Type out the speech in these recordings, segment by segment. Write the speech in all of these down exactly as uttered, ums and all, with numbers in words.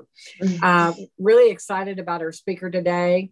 her. Uh, really excited about our speaker today.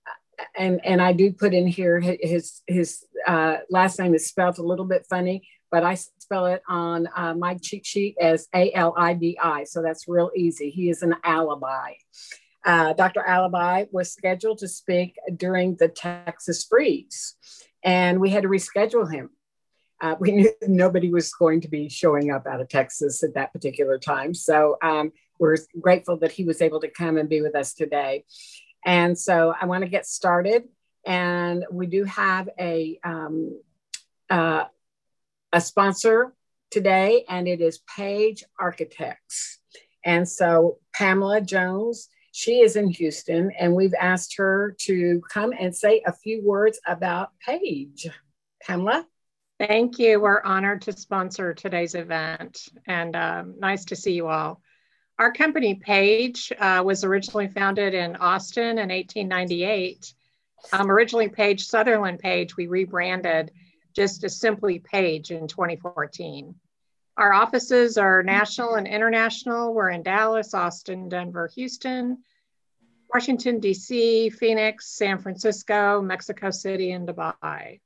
And, and I do put in here his, his uh, last name is spelled a little bit funny, but I spell it on uh, my cheat sheet as A L I B I. So that's real easy. He is an alibi. Uh, Doctor Alibi was scheduled to speak during the Texas freeze, and we had to reschedule him. Uh, we knew nobody was going to be showing up out of Texas at that particular time. So um, we're grateful that he was able to come and be with us today. And so I want to get started. And we do have a, um, uh, a sponsor today, and it is Page Architects. And so Pamela Jones, she is in Houston, and we've asked her to come and say a few words about Page. Pamela? Thank you. We're honored to sponsor today's event, and um, nice to see you all. Our company, Page, uh, was originally founded in Austin in eighteen ninety-eight. Um, originally Page Sutherland Page, we rebranded just as simply Page in twenty fourteen. Our offices are national and international. We're in Dallas, Austin, Denver, Houston, Washington, D C, Phoenix, San Francisco, Mexico City, and Dubai.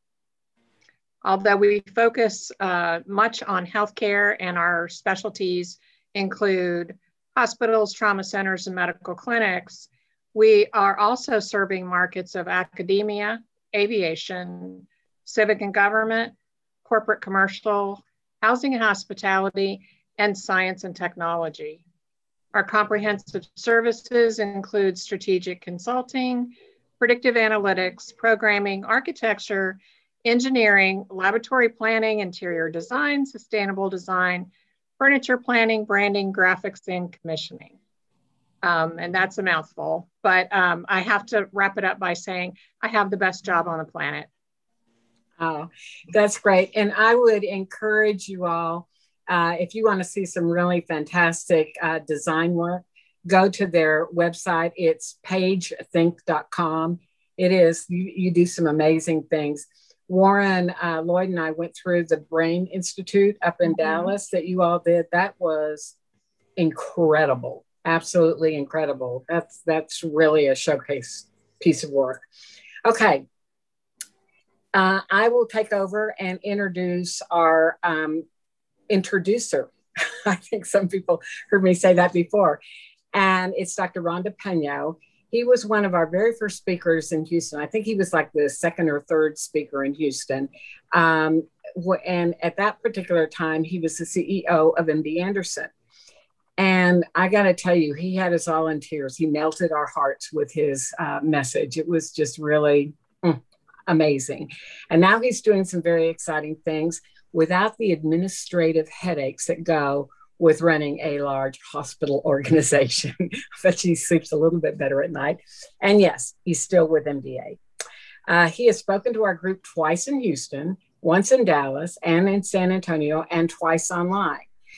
Although we focus uh, much on healthcare, and our specialties include hospitals, trauma centers, and medical clinics, we are also serving markets of academia, aviation, civic and government, corporate commercial, housing and hospitality, and science and technology. Our comprehensive services include strategic consulting, predictive analytics, programming, architecture, engineering, laboratory planning, interior design, sustainable design, furniture planning, branding, graphics, and commissioning. Um, and that's a mouthful, but um, I have to wrap it up by saying I have the best job on the planet. Oh, that's great. And I would encourage you all, uh, if you want to see some really fantastic uh, design work, go to their website. It's page think dot com. It is, you, you do some amazing things. Warren uh, Lloyd and I went through the Brain Institute up in mm-hmm. Dallas that you all did. That was incredible. Absolutely incredible. That's, that's really a showcase piece of work. Okay. Uh, I will take over and introduce our um, introducer. I think some people heard me say that before. And it's Doctor Rhonda Peno. He was one of our very first speakers in Houston. I think he was like the second or third speaker in Houston. Um, and at that particular time, he was the C E O of M D Anderson. And I got to tell you, he had us all in tears. He melted our hearts with his uh, message. It was just really mm, amazing. And now he's doing some very exciting things without the administrative headaches that go with running a large hospital organization. But he sleeps a little bit better at night. And yes, he's still with M D A. Uh, he has spoken to our group twice in Houston, once in Dallas and in San Antonio, and twice online.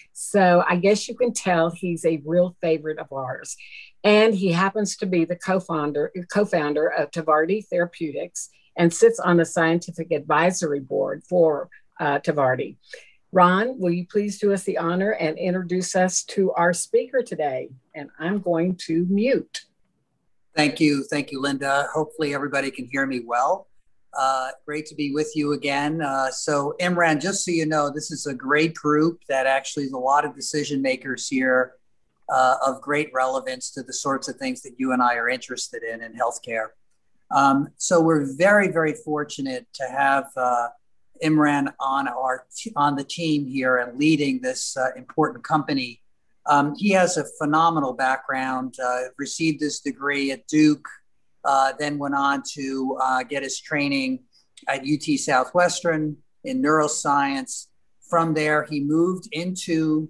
So I guess you can tell he's a real favorite of ours. And he happens to be the co-founder, co-founder of Tvardi Therapeutics and sits on the scientific advisory board for uh, Tvardi. Ron, will you please do us the honor and introduce us to our speaker today? And I'm going to mute. Thank you. Thank you, Linda. Hopefully everybody can hear me well. Uh, great to be with you again. Uh, so Imran, just so you know, this is a great group that actually is a lot of decision makers here uh, of great relevance to the sorts of things that you and I are interested in in healthcare. Um, so we're very, very fortunate to have uh, Imran on our on the team here and leading this uh, important company. Um, he has a phenomenal background, uh, received his degree at Duke, uh, then went on to uh, get his training at U T Southwestern in neuroscience. From there, he moved into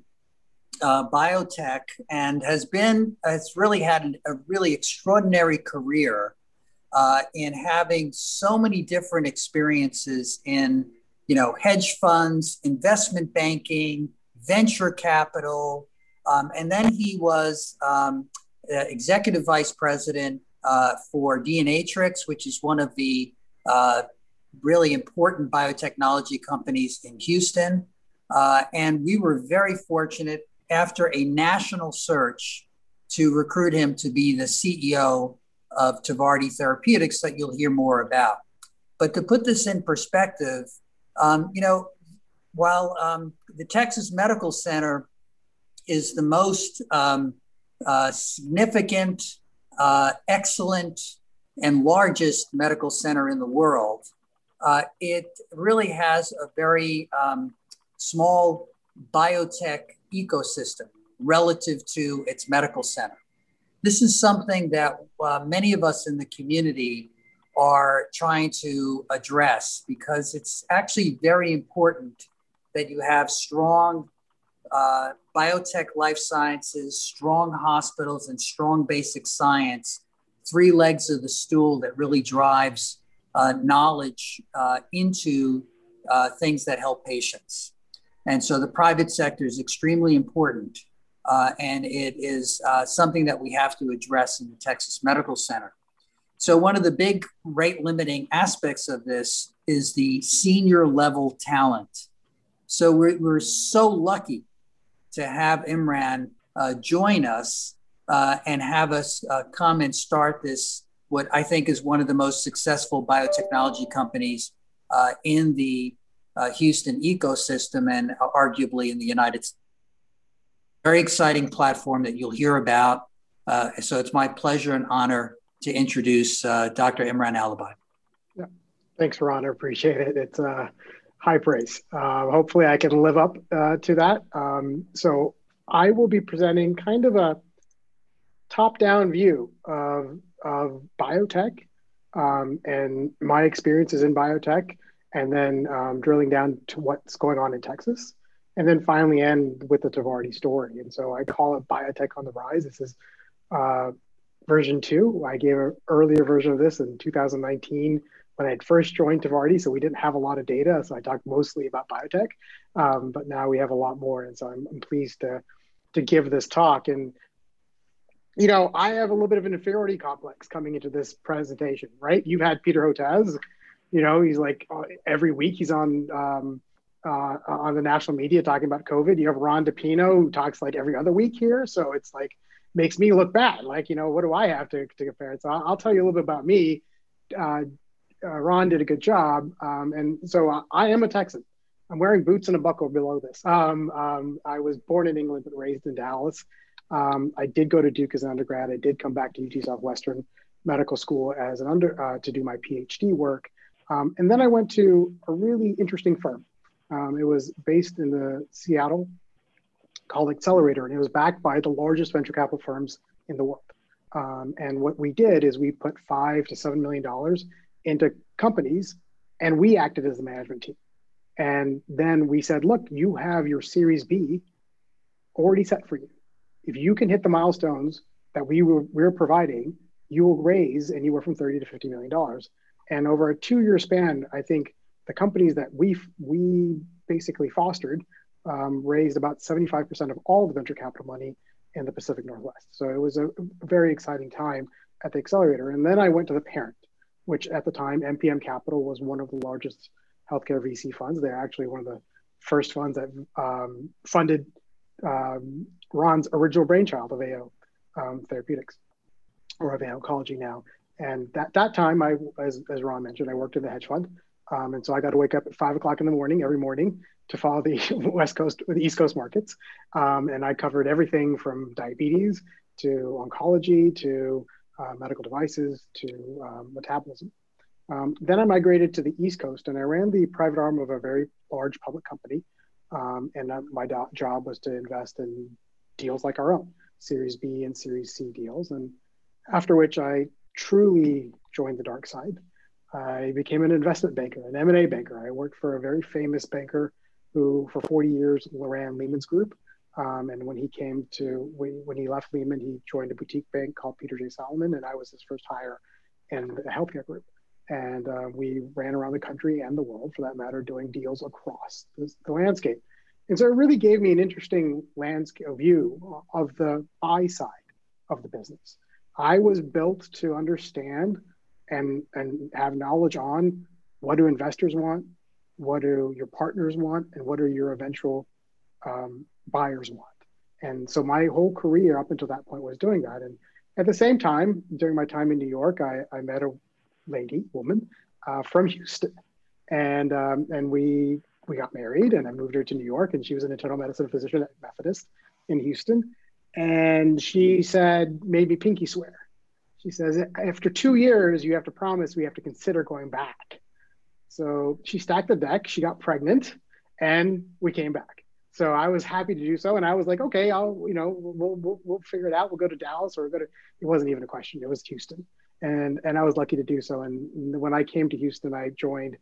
uh, biotech and has been, has really had an, a really extraordinary career uh, in having so many different experiences in, you know, hedge funds, investment banking, venture capital. Um, and then he was um, uh, executive vice president uh, for DNAtrix, which is one of the uh, really important biotechnology companies in Houston. Uh, and we were very fortunate after a national search to recruit him to be the C E O of Tvardi Therapeutics that you'll hear more about. But to put this in perspective, um, you know, while um, the Texas Medical Center is the most um, uh, significant, uh, excellent, and largest medical center in the world, uh, it really has a very um, small biotech ecosystem relative to its medical center. This is something that uh, many of us in the community are trying to address, because it's actually very important that you have strong uh, biotech life sciences, strong hospitals, and strong basic science, three legs of the stool that really drives uh, knowledge uh, into uh, things that help patients. And so the private sector is extremely important, uh, and it is uh, something that we have to address in the Texas Medical Center. So one of the big rate limiting aspects of this is the senior level talent. So we're, we're so lucky to have Imran uh, join us uh, and have us uh, come and start this, what I think is one of the most successful biotechnology companies uh, in the uh, Houston ecosystem, and uh, arguably in the United States. Very exciting platform that you'll hear about. Uh, so it's my pleasure and honor to introduce uh, Doctor Imran Alibhai. Yeah. Thanks, Ron. I appreciate it. It's uh, high praise. Uh, hopefully I can live up uh, to that. Um, so I will be presenting kind of a top-down view of, of biotech um, and my experiences in biotech, and then um, drilling down to what's going on in Texas, and then finally end with the Tvardi story. And so I call it Biotech on the Rise. This is uh, version two. I gave an earlier version of this in two thousand nineteen when I had first joined Tvardi, so we didn't have a lot of data, so I talked mostly about biotech, um, but now we have a lot more, and so I'm, I'm pleased to, to give this talk. And you know, I have a little bit of an inferiority complex coming into this presentation, right? You've had Peter Hotez, you know, he's like uh, every week he's on um, uh, on the national media talking about COVID. You have Ron DePino who talks like every other week here. So it's like, makes me look bad. Like, you know, what do I have to, to compare? So I'll, I'll tell you a little bit about me. Uh, uh, Ron did a good job. Um, and so I, I am a Texan. I'm wearing boots and a buckle below this. Um, um, I was born in England, but raised in Dallas. Um, I did go to Duke as an undergrad. I did come back to U T Southwestern Medical School as an under uh, to do my PhD work. Um, and then I went to a really interesting firm. Um, it was based in the Seattle called Accelerator, and it was backed by the largest venture capital firms in the world. Um, and what we did is we put five to seven million dollars into companies, and we acted as the management team. And then we said, look, you have your Series B already set for you. If you can hit the milestones that we were we're providing, you will raise anywhere from thirty to fifty million dollars. And over a two-year span, I think the companies that we we basically fostered um, raised about seventy-five percent of all the venture capital money in the Pacific Northwest. So it was a very exciting time at the Accelerator. And then I went to the parent, which at the time, M P M Capital was one of the largest healthcare V C funds. They're actually one of the first funds that um, funded um, Ron's original brainchild of A O um, Therapeutics, or of A O Oncology now. And that that time, I, as, as Ron mentioned, I worked in the hedge fund. Um, and so I got to wake up at five o'clock in the morning every morning to follow the West Coast, the East Coast markets. Um, and I covered everything from diabetes to oncology to uh, medical devices to um, metabolism. Um, then I migrated to the East Coast, and I ran the private arm of a very large public company. Um, and uh, my do- job was to invest in deals like our own, Series B and Series C deals. And after which I truly joined the dark side. I became an investment banker, an M and A banker. I worked for a very famous banker who for forty years ran Lehman's Group. Um, and when he came to, when he left Lehman, he joined a boutique bank called Peter J. Salomon, and I was his first hire in the healthcare group. And uh, we ran around the country and the world, for that matter, doing deals across the, the landscape. And so it really gave me an interesting landscape view of the buy side of the business. I was built to understand and, and have knowledge on what do investors want, what do your partners want, and what do your eventual um, buyers want. And so my whole career up until that point was doing that. And at the same time, during my time in New York, I, I met a lady, woman uh, from Houston. And um, and we we got married, and I moved her to New York, and she was an internal medicine physician at Methodist in Houston. And she said, made me pinky swear. She says, after two years, you have to promise we have to consider going back. So she stacked the deck, she got pregnant, and we came back. So I was happy to do so. And I was like, okay, I'll, you know, we'll, we'll, we'll figure it out. We'll go to Dallas or we'll go to, it wasn't even a question. It was Houston. And, and I was lucky to do so. And when I came to Houston, I joined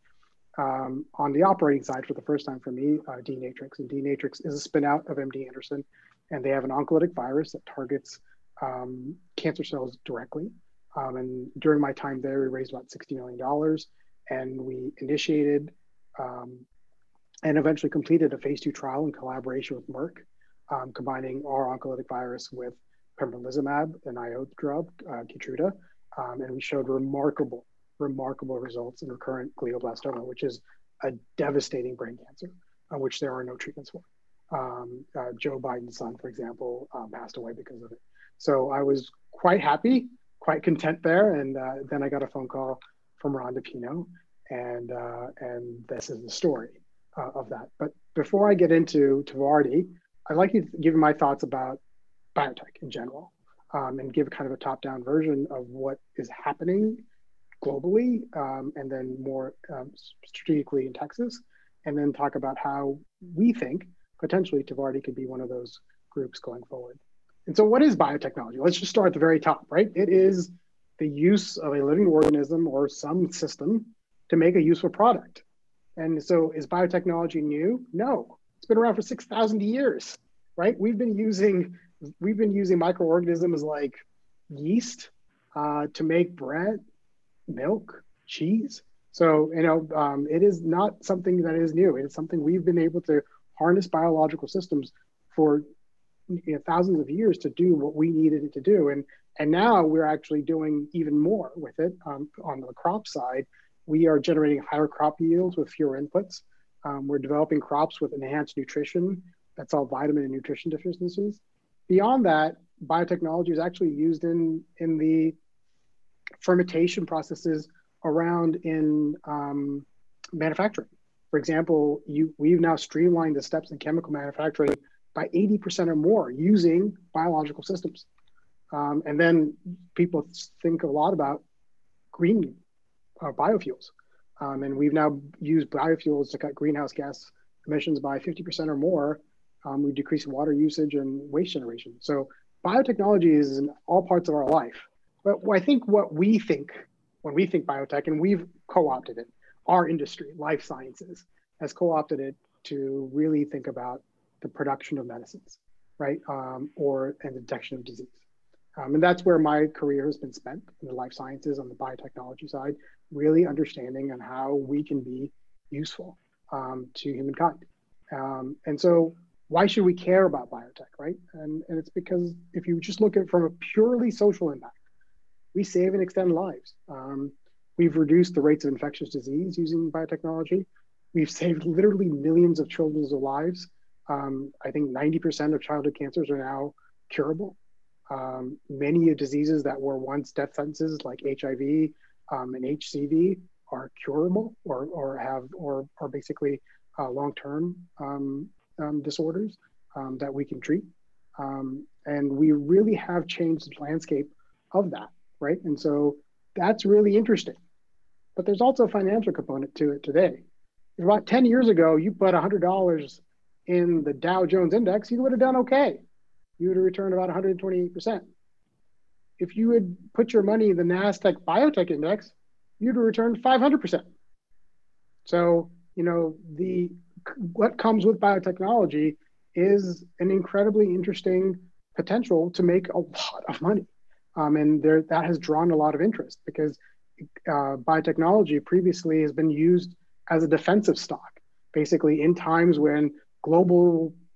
um, on the operating side for the first time for me, uh, D-Natrix. And D-Natrix is a spin out of M D Anderson. And they have an oncolytic virus that targets um, cancer cells directly. Um, and during my time there, we raised about sixty million dollars. And we initiated um, and eventually completed a phase two trial in collaboration with Merck, um, combining our oncolytic virus with pembrolizumab, an I O drug, uh, Keytruda, um, and we showed remarkable, remarkable results in recurrent glioblastoma, which is a devastating brain cancer, on which there are no treatments for. Um, uh, Joe Biden's son, for example, um, passed away because of it. So I was quite happy, quite content there, and uh, then I got a phone call from Rhonda Pino, and uh, and this is the story. Uh, of that. But before I get into Tvardi, I'd like to give you my thoughts about biotech in general, um, and give kind of a top-down version of what is happening globally, um, and then more um, strategically in Texas, and then talk about how we think potentially Tvardi could be one of those groups going forward. And so what is biotechnology? Let's just start at the very top, right? It is the use of a living organism or some system to make a useful product. And so is biotechnology new? No, it's been around for six thousand years, right? We've been using, we've been using microorganisms like yeast uh, to make bread, milk, cheese. So, you know, um, it is not something that is new. It is something we've been able to harness biological systems for you know, thousands of years to do what we needed it to do. And, and now we're actually doing even more with it um, on the crop side. We are generating higher crop yields with fewer inputs. Um, we're developing crops with enhanced nutrition that solve vitamin and nutrition deficiencies. Beyond that, biotechnology is actually used in, in the fermentation processes around in um, manufacturing. For example, you, we've now streamlined the steps in chemical manufacturing by eighty percent or more using biological systems. Um, and then people think a lot about green Uh, biofuels. Um, and we've now used biofuels to cut greenhouse gas emissions by fifty percent or more. Um, we've decreased water usage and waste generation. So biotechnology is in all parts of our life. But I think what we think when we think biotech, and we've co-opted it, our industry, life sciences, has co-opted it to really think about the production of medicines, right? Um, or and the detection of disease. Um, and that's where my career has been spent in the life sciences on the biotechnology side, really understanding on how we can be useful um, to humankind. Um, and so why should we care about biotech, right? And, and it's because if you just look at it from a purely social impact, we save and extend lives. Um, we've reduced the rates of infectious disease using biotechnology. We've saved literally millions of children's lives. Um, I think ninety percent of childhood cancers are now curable. Um, many diseases that were once death sentences like H I V um, and H C V are curable or, or have or are basically uh, long-term um, um, disorders um, that we can treat. Um, and we really have changed the landscape of that, right? And so that's really interesting. But there's also a financial component to it today. About ten years ago, you put one hundred dollars in the Dow Jones Index, you would have done okay. You would have returned about one hundred twenty-eight percent. If you had put your money in the NASDAQ Biotech Index, you'd have returned five hundred percent. So, you know, the what comes with biotechnology is an incredibly interesting potential to make a lot of money. Um, and there, that has drawn a lot of interest because uh, biotechnology previously has been used as a defensive stock, basically in times when global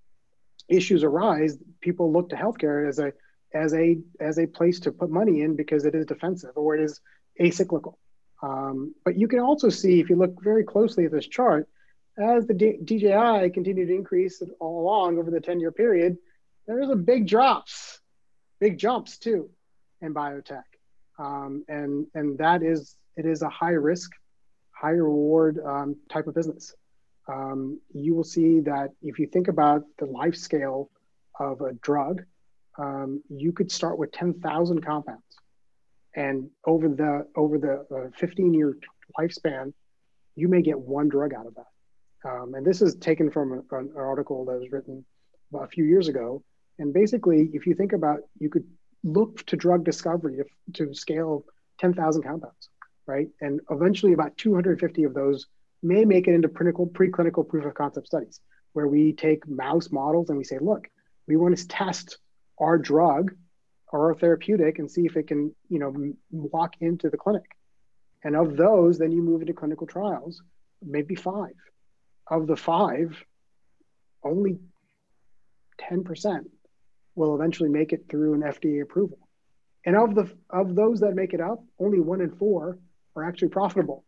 issues arise, people look to healthcare as a as a as a place to put money in because it is defensive or it is acyclical. Um, but you can also see, if you look very closely at this chart, as the D J I continued to increase all along over the ten-year period, there's a big drops, big jumps too in biotech. Um, and, and that is, it is a high risk, high reward um, type of business. Um, you will see that if you think about the life scale of a drug, um, you could start with ten thousand compounds. And over the over the uh, fifteen year lifespan, you may get one drug out of that. Um, and this is taken from a, an article that was written a few years ago. And basically, if you think about, you could look to drug discovery to, to scale ten thousand compounds, right? And eventually about two hundred fifty of those may make it into preclinical, preclinical proof of concept studies, where we take mouse models and we say, look, we want to test our drug or our therapeutic and see if it can, you know, walk into the clinic. And of those, then you move into clinical trials, maybe five. Of the five, only ten percent will eventually make it through an F D A approval. And of the of those that make it up, only one in four are actually profitable.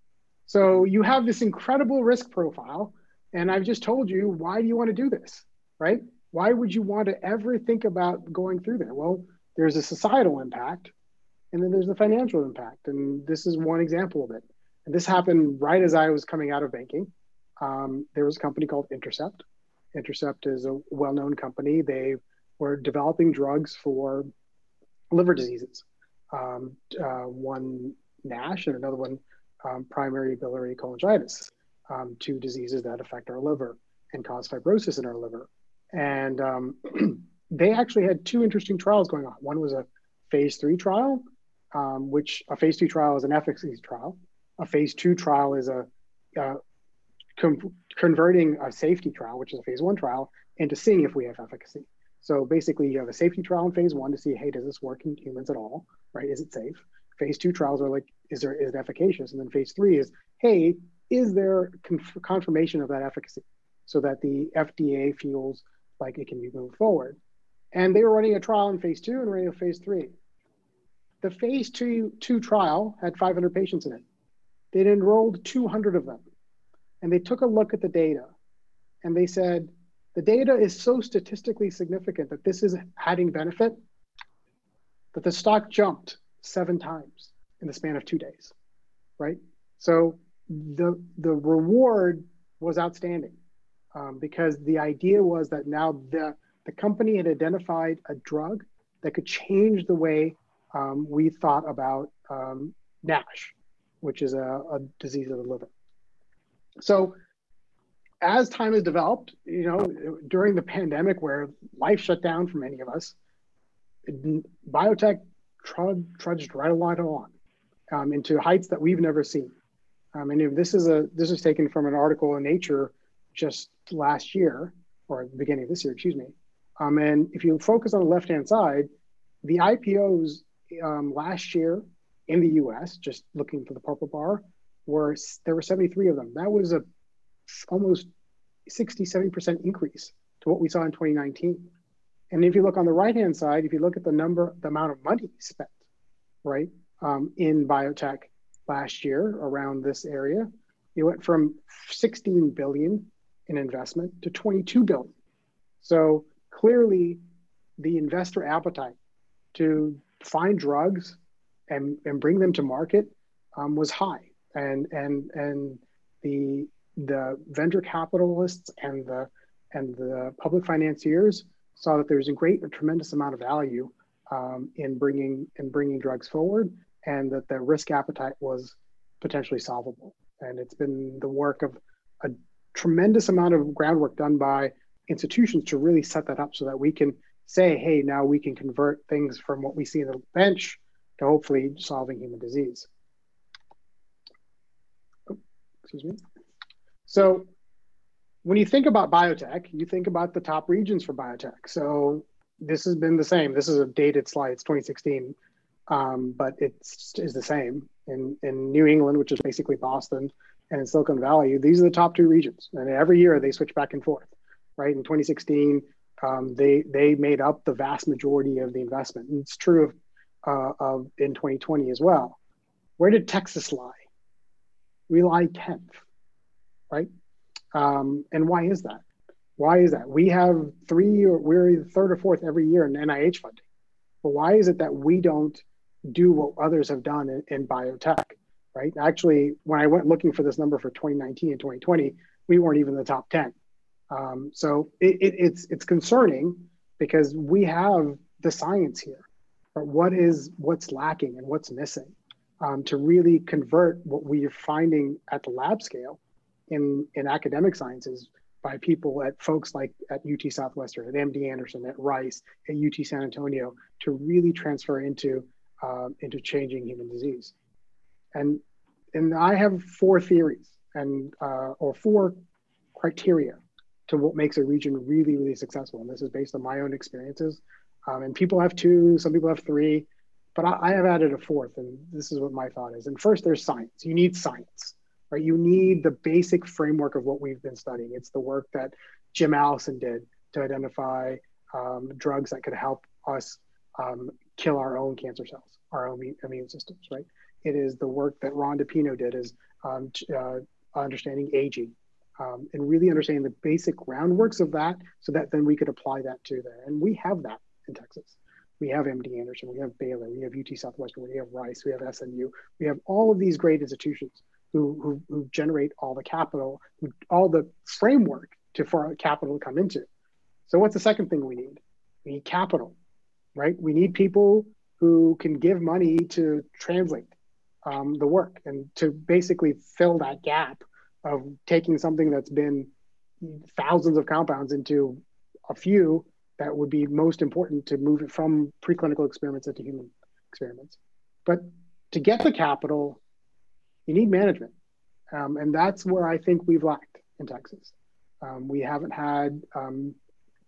So you have this incredible risk profile, and I've just told you, why do you want to do this, right? Why would you want to ever think about going through there? Well, there's a societal impact, and then there's the financial impact, and this is one example of it. And this happened right as I was coming out of banking. Um, there was a company called Intercept. Intercept is a well-known company. They were developing drugs for liver diseases. Um, uh, one NASH and another one um, primary biliary cholangitis, um, two diseases that affect our liver and cause fibrosis in our liver. And um, they actually had two interesting trials going on. One was a phase three trial, um, which a phase two trial is an efficacy trial. A phase two trial is a uh, com converting a safety trial, which is a phase one trial, into seeing if we have efficacy. So basically you have a safety trial in phase one to see, hey, does this work in humans at all, right? Is it safe? Phase two trials are like, is there is it efficacious? And then phase three is, hey, is there conf confirmation of that efficacy so that the F D A feels like it can be moved forward? And they were running a trial in phase two and running a phase three. The phase two, two trial had five hundred patients in it. They'd enrolled two hundred of them. And they took a look at the data and they said, the data is so statistically significant that this is adding benefit that the stock jumped seven times in the span of two days, right? So the, the reward was outstanding um, because the idea was that now the, the company had identified a drug that could change the way um, we thought about um, NASH, which is a, a disease of the liver. So as time has developed, you know, during the pandemic where life shut down for many of us, biotech trud, trudged right along along um, into heights that we've never seen. Um, and this is a this is taken from an article in Nature just last year, or the beginning of this year, excuse me. Um, and if you focus on the left-hand side, the I P Os um, last year in the U S, just looking for the purple bar, were there were seventy-three of them. That was a almost sixty, seventy percent increase to what we saw in twenty nineteen. And if you look on the right-hand side, if you look at the number, the amount of money spent, right, um, in biotech last year around this area, you went from sixteen billion in investment to twenty-two billion. So clearly the investor appetite to find drugs and, and bring them to market um, was high. And, and, and the, the venture capitalists and the, and the public financiers saw that there's a great, a tremendous amount of value um, in bringing in bringing drugs forward, and that the risk appetite was potentially solvable. And it's been the work of a tremendous amount of groundwork done by institutions to really set that up so that we can say, hey, now we can convert things from what we see in the bench to hopefully solving human disease. Oh, excuse me. So when you think about biotech, you think about the top regions for biotech. So this has been the same. This is a dated slide, it's twenty sixteen, um, but it's is the same. In, in New England, which is basically Boston, and in Silicon Valley, these are the top two regions. And every year they switch back and forth, right? In twenty sixteen, um, they, they made up the vast majority of the investment. And it's true of, uh, of in twenty twenty as well. Where did Texas lie? We lie tenth, right? Um, and why is that? Why is that? We have three, or we're either third or fourth every year in N I H funding. But why is it that we don't do what others have done in, in biotech, right? Actually, when I went looking for this number for twenty nineteen and twenty twenty, we weren't even in the top ten. Um, so it, it, it's it's concerning because we have the science here, but what is what's lacking and what's missing um, to really convert what we are finding at the lab scale in in academic sciences by people at folks like at U T Southwestern, at M D Anderson, at Rice, at U T San Antonio, to really transfer into uh, into changing human disease. And and I have four theories and uh, or four criteria to what makes a region really, really successful. And this is based on my own experiences. Um, and people have two, some people have three, but I, I have added a fourth, and this is what my thought is. And first, there's science. You need science, right? You need the basic framework of what we've been studying. It's the work that Jim Allison did to identify um, drugs that could help us um, kill our own cancer cells, our own immune systems, right? It is the work that Ron DePino did is um, uh, understanding aging, Um, and really understanding the basic groundworks of that so that then we could apply that to there. And we have that in Texas. We have M D Anderson, we have Baylor, we have U T Southwestern, we have Rice, we have S M U. We have all of these great institutions who, who, who generate all the capital, who, all the framework to, for our capital to come into. So what's the second thing we need? We need capital, right? We need people who can give money to translate um, the work and to basically fill that gap of taking something that's been thousands of compounds into a few that would be most important to move it from preclinical experiments into human experiments. But to get the capital, you need management. Um, and that's where I think we've lacked in Texas. Um, we haven't had um,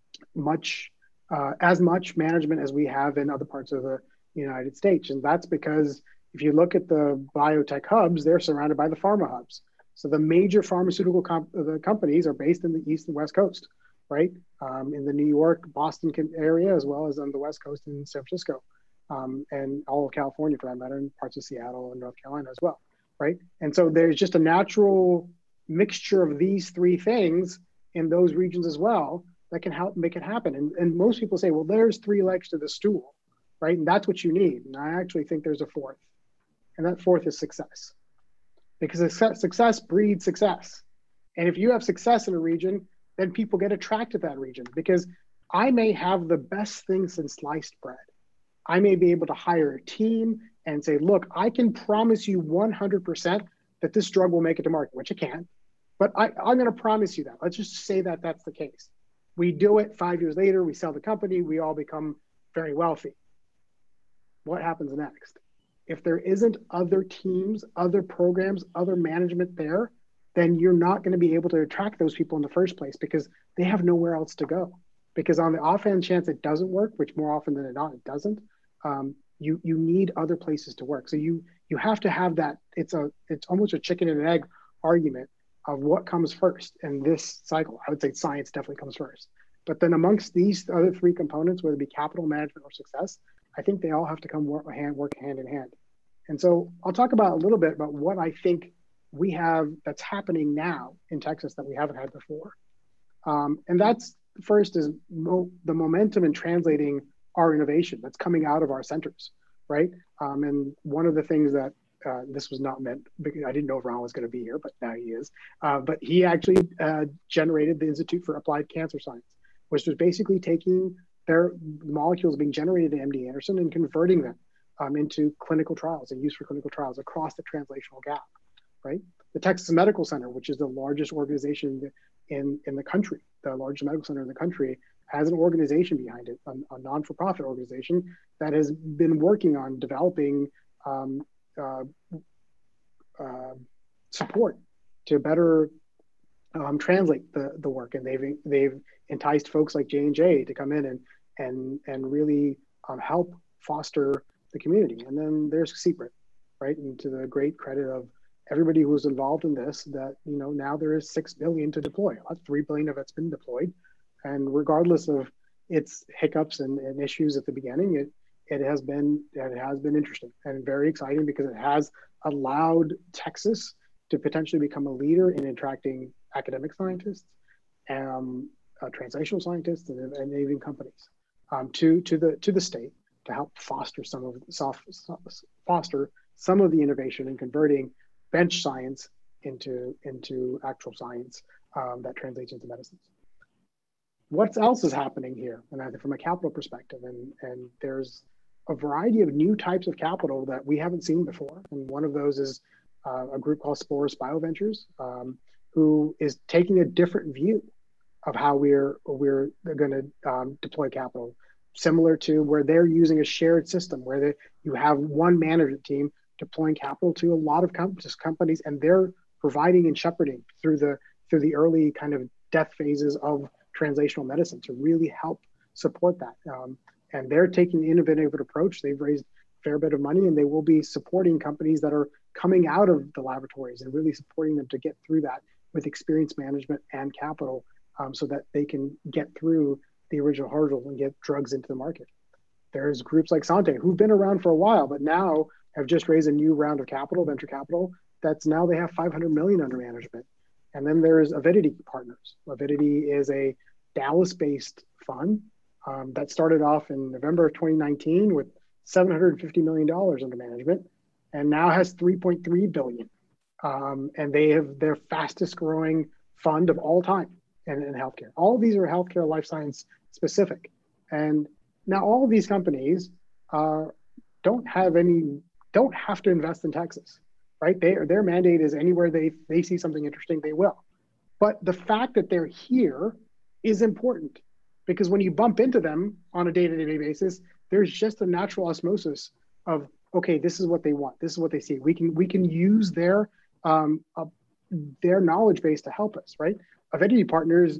much, uh, as much management as we have in other parts of the United States. And that's because if you look at the biotech hubs, they're surrounded by the pharma hubs. So the major pharmaceutical comp the companies are based in the East and West Coast, right? Um, in the New York, Boston area, as well as on the West Coast in San Francisco, um, and all of California for that matter, and parts of Seattle and North Carolina as well, right? And so there's just a natural mixture of these three things in those regions as well that can help make it happen. And, and most people say, well, there's three legs to the stool, right? And that's what you need. And I actually think there's a fourth, and that fourth is success. Because success, success breeds success. And if you have success in a region, then people get attracted to that region. Because I may have the best thing since sliced bread. I may be able to hire a team and say, look, I can promise you one hundred percent that this drug will make it to market, which it can't. But I, I'm going to promise you that. Let's just say that that's the case. We do it, five years later, we sell the company, we all become very wealthy. What happens next? If there isn't other teams, other programs, other management there, then you're not going to be able to attract those people in the first place because they have nowhere else to go. Because on the offhand chance it doesn't work, which more often than not it doesn't, um, you you need other places to work. So you you have to have that. It's a it's almost a chicken and egg argument of what comes first in this cycle. I would say science definitely comes first. But then amongst these other three components, whether it be capital, management, or success, I think they all have to come work hand, work hand in hand. And so I'll talk about a little bit about what I think we have that's happening now in Texas that we haven't had before. Um, and that's first is mo the momentum in translating our innovation that's coming out of our centers, right? Um, and one of the things that uh, this was not meant, because I didn't know if Ron was going to be here, but now he is. Uh, but he actually uh, generated the Institute for Applied Cancer Science, which was basically taking their molecules being generated at M D Anderson and converting them um, into clinical trials and use for clinical trials across the translational gap, right? The Texas Medical Center, which is the largest organization in, in the country, the largest medical center in the country, has an organization behind it, a, a non-for-profit organization that has been working on developing um, uh, uh, support to better um, translate the, the work. And they've, they've enticed folks like J and J to come in and, and, and really um, help foster the community. And then there's CPRIT, right? And to the great credit of everybody who was involved in this, that, you know, now there is six billion to deploy. three billion of it's been deployed. And regardless of its hiccups and, and issues at the beginning, it, it has been it has been interesting and very exciting because it has allowed Texas to potentially become a leader in attracting academic scientists, um, uh, translational scientists and, and even companies um, to to the to the state to help foster some of soft, foster some of the innovation in converting bench science into into actual science um, that translates into medicines. What else is happening here? And I think from a capital perspective, and and there's a variety of new types of capital that we haven't seen before. And one of those is uh, a group called Sporus BioVentures, um, who is taking a different view of how we're we're going to um, deploy capital, similar to where they're using a shared system where they, you have one management team deploying capital to a lot of com- companies, and they're providing and shepherding through the through the early kind of death phases of translational medicine to really help support that. Um, and they're taking the innovative approach. They've raised a fair bit of money, and they will be supporting companies that are coming out of the laboratories and really supporting them to get through that with experience management and capital, um, so that they can get through the original hurdle and get drugs into the market. There's groups like Sante who've been around for a while, but now have just raised a new round of capital, venture capital, that's now they have five hundred million under management. And then there's Avidity Partners. Avidity is a Dallas-based fund um, that started off in November of twenty nineteen with seven hundred fifty million dollars under management, and now has three point three billion dollars. Um, and they have their fastest growing fund of all time in, in healthcare. All of these are healthcare life science specific. And now all of these companies uh, don't have any, don't have to invest in Texas, right? They, their mandate is anywhere they, they see something interesting, they will. But the fact that they're here is important, because when you bump into them on a day-to-day basis, there's just a natural osmosis of, okay, this is what they want, this is what they see. We can we can use their um, uh, their knowledge base to help us, right? Avidity Partners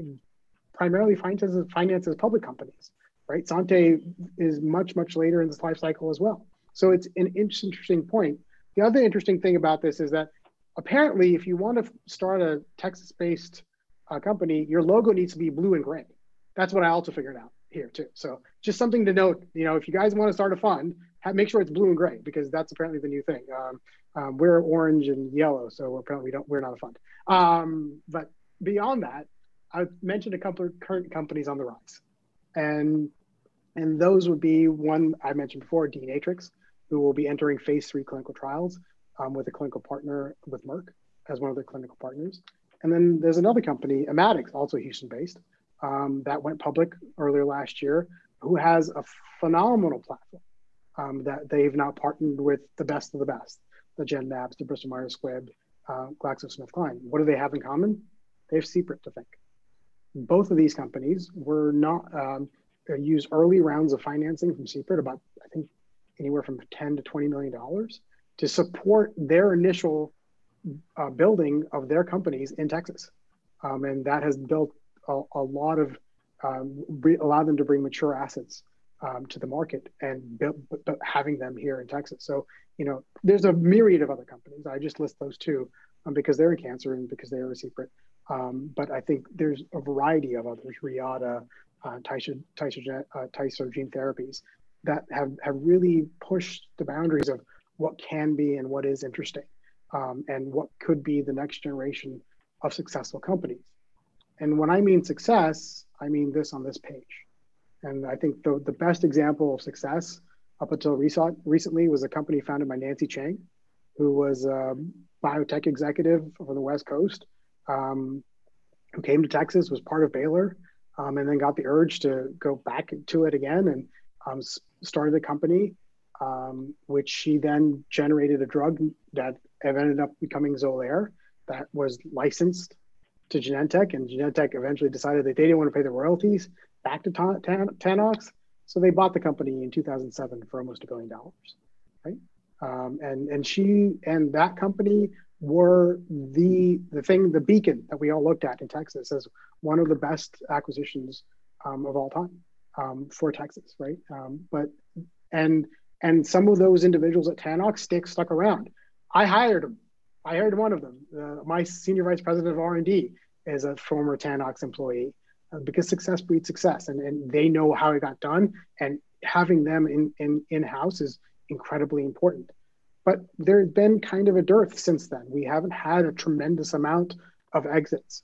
primarily finances finances public companies, right? Sante is much much later in this life cycle as well. So it's an interesting point. The other interesting thing about this is that apparently, if you want to start a Texas-based uh, company, your logo needs to be blue and gray. That's what I also figured out here too. So just something to note, you know, if you guys want to start a fund, have, make sure it's blue and gray, because that's apparently the new thing. Um, um, we're orange and yellow, so we're apparently we don't, we're not a fund. Um, but beyond that, I mentioned a couple of current companies on the rise. And, and those would be one I mentioned before, d-Natrix, who will be entering phase three clinical trials um, with a clinical partner with Merck as one of their clinical partners. And then there's another company, Immatics, also Houston-based, um, that went public earlier last year, who has a phenomenal platform um, that they've now partnered with the best of the best, the Genmabs, the Bristol Myers Squibb, uh, GlaxoSmithKline. What do they have in common? They have C P R I T to think. Both of these companies were not um, used early rounds of financing from C P R I T, about, I think, anywhere from ten to twenty million dollars to support their initial uh, building of their companies in Texas. Um, and that has built a, a lot of, um, re- allowed them to bring mature assets um, to the market and build, but, but having them here in Texas. So, you know, there's a myriad of other companies. I just list those two um, because they're in cancer and because they are a C P R I T. Um, but I think there's a variety of others, Reata, uh, Tyso, Tyso, uh, Tyso gene therapies, that have, have really pushed the boundaries of what can be and what is interesting, um, and what could be the next generation of successful companies. And when I mean success, I mean this on this page. And I think the, the best example of success up until recent, recently was a company founded by Nancy Chang, who was a biotech executive from the West Coast, um, who came to Texas, was part of Baylor, um, and then got the urge to go back to it again and um, started a company, um, which she then generated a drug that ended up becoming Xolair, that was licensed to Genentech, and Genentech eventually decided that they didn't want to pay the royalties back to Tan- Tan- Tanox, so they bought the company in two thousand seven for almost a billion dollars, right? Um, and and she and that company were the the thing, the beacon that we all looked at in Texas as one of the best acquisitions um, of all time um, for Texas, right? Um, but and and some of those individuals at Tanox stick stuck around. I hired them. I hired one of them. Uh, my senior vice president of R and D is a former Tanox employee, uh, because success breeds success, and, and they know how it got done. And having them in in in house is incredibly important. But there's been kind of a dearth since then. We haven't had a tremendous amount of exits.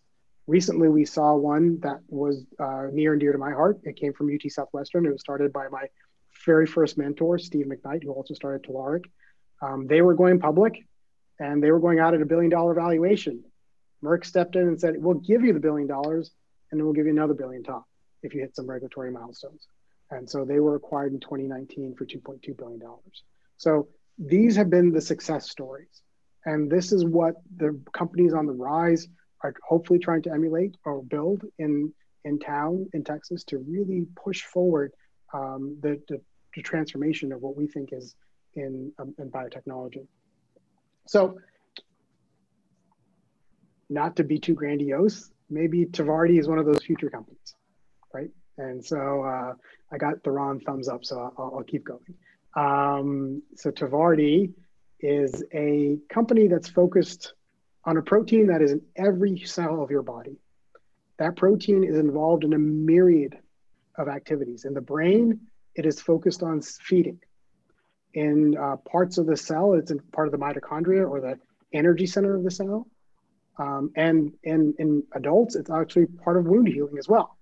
Recently, we saw one that was uh, near and dear to my heart. It came from U T Southwestern. It was started by my very first mentor, Steve McKnight, who also started Telluric. Um, they were going public, and they were going out at a billion dollar valuation. Merck stepped in and said, we'll give you the billion dollars, and then we'll give you another billion top if you hit some regulatory milestones. And so they were acquired in twenty nineteen for two point two billion dollars. So these have been the success stories. And this is what the companies on the rise are hopefully trying to emulate or build in, in town in Texas to really push forward um, the, the, the transformation of what we think is in, um, in biotechnology. So not to be too grandiose, maybe Tvardi is one of those future companies, right? And so uh, I got the Ron thumbs up, so I'll, I'll keep going. Um, so Tvardi is a company that's focused on a protein that is in every cell of your body. That protein is involved in a myriad of activities. In the brain, it is focused on feeding. In uh, parts of the cell, it's in part of the mitochondria or the energy center of the cell. Um, and in, in adults, it's actually part of wound healing as well.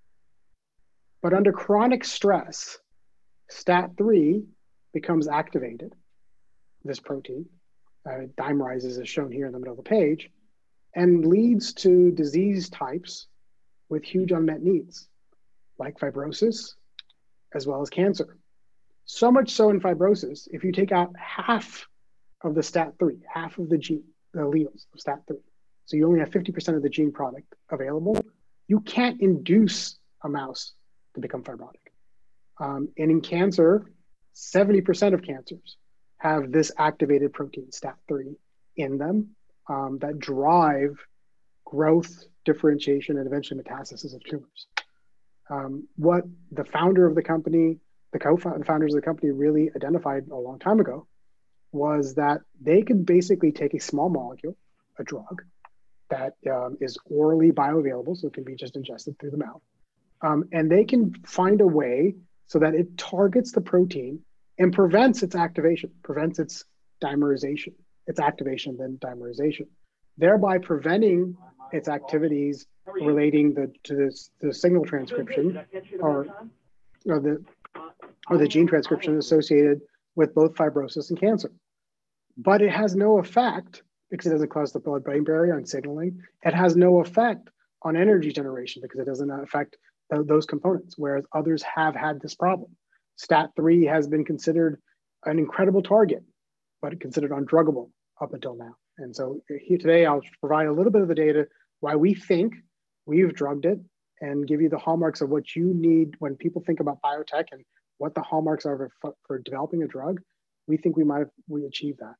But under chronic stress, STAT three becomes activated, this protein. Uh, it dimerizes as shown here in the middle of the page, and leads to disease types with huge unmet needs, like fibrosis, as well as cancer. So much so in fibrosis, if you take out half of the STAT three, half of the gene, the alleles of STAT three, so you only have fifty percent of the gene product available, you can't induce a mouse to become fibrotic. Um, and in cancer, seventy percent of cancers have this activated protein, STAT three, in them um, that drive growth, differentiation, and eventually metastasis of tumors. Um, what the founder of the company, the co-founders of the company really identified a long time ago was that they could basically take a small molecule, a drug, that um, is orally bioavailable, so it can be just ingested through the mouth. Um, and they can find a way so that it targets the protein and prevents its activation, prevents its dimerization, its activation, then dimerization, thereby preventing its activities relating the, to this, the signal transcription or, or, the, or the gene transcription associated with both fibrosis and cancer. But it has no effect, because it doesn't cross the blood-brain barrier on signaling. It has no effect on energy generation because it doesn't affect th those components, whereas others have had this problem. STAT three has been considered an incredible target, but considered undruggable up until now. And so here today, I'll provide a little bit of the data why we think we've drugged it and give you the hallmarks of what you need when people think about biotech and what the hallmarks are for, for developing a drug. We think we might have we achieved that.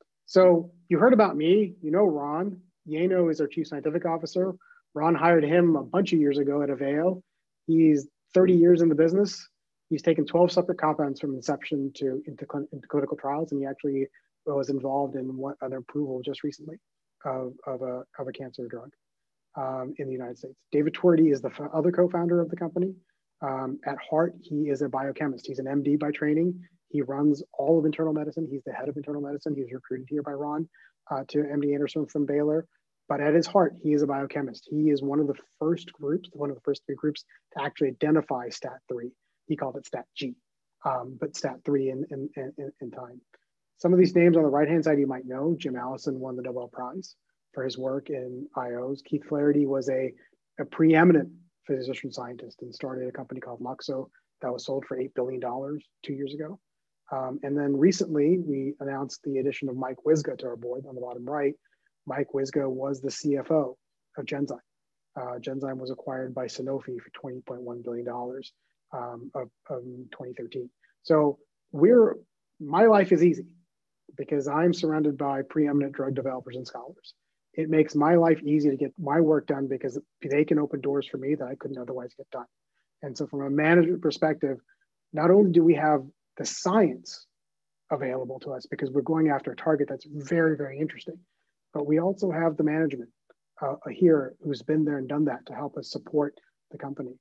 So you heard about me, you know Ron. Yano is our chief scientific officer. Ron hired him a bunch of years ago at Aveo. He's thirty years in the business. He's taken twelve separate compounds from inception to into, into clinical trials, and he actually was involved in one, an approval just recently of, of, a, of a cancer drug um, in the United States. David Tweardy is the other co-founder of the company. Um, at heart, he is a biochemist. He's an M D by training. He runs all of internal medicine. He's the head of internal medicine. He was recruited here by Ron uh, to M D Anderson from Baylor. But at his heart, he is a biochemist. He is one of the first groups, one of the first three groups to actually identify STAT three. He called it STAT G, um, but STAT three in, in, in, in time. Some of these names on the right-hand side you might know. Jim Allison won the Nobel Prize for his work in I Os. Keith Flaherty was a, a preeminent physician scientist and started a company called Luxo that was sold for eight billion dollars two years ago. Um, and then recently we announced the addition of Mike Wisga to our board on the bottom right. Mike Wisga was the C F O of Genzyme. Uh, Genzyme was acquired by Sanofi for twenty point one billion dollars um, of, of twenty thirteen. So we're, my life is easy because I'm surrounded by preeminent drug developers and scholars. It makes my life easy to get my work done because they can open doors for me that I couldn't otherwise get done. And so from a management perspective, not only do we have the science available to us because we're going after a target that's very, very interesting, but we also have the management uh, here who's been there and done that to help us support the company.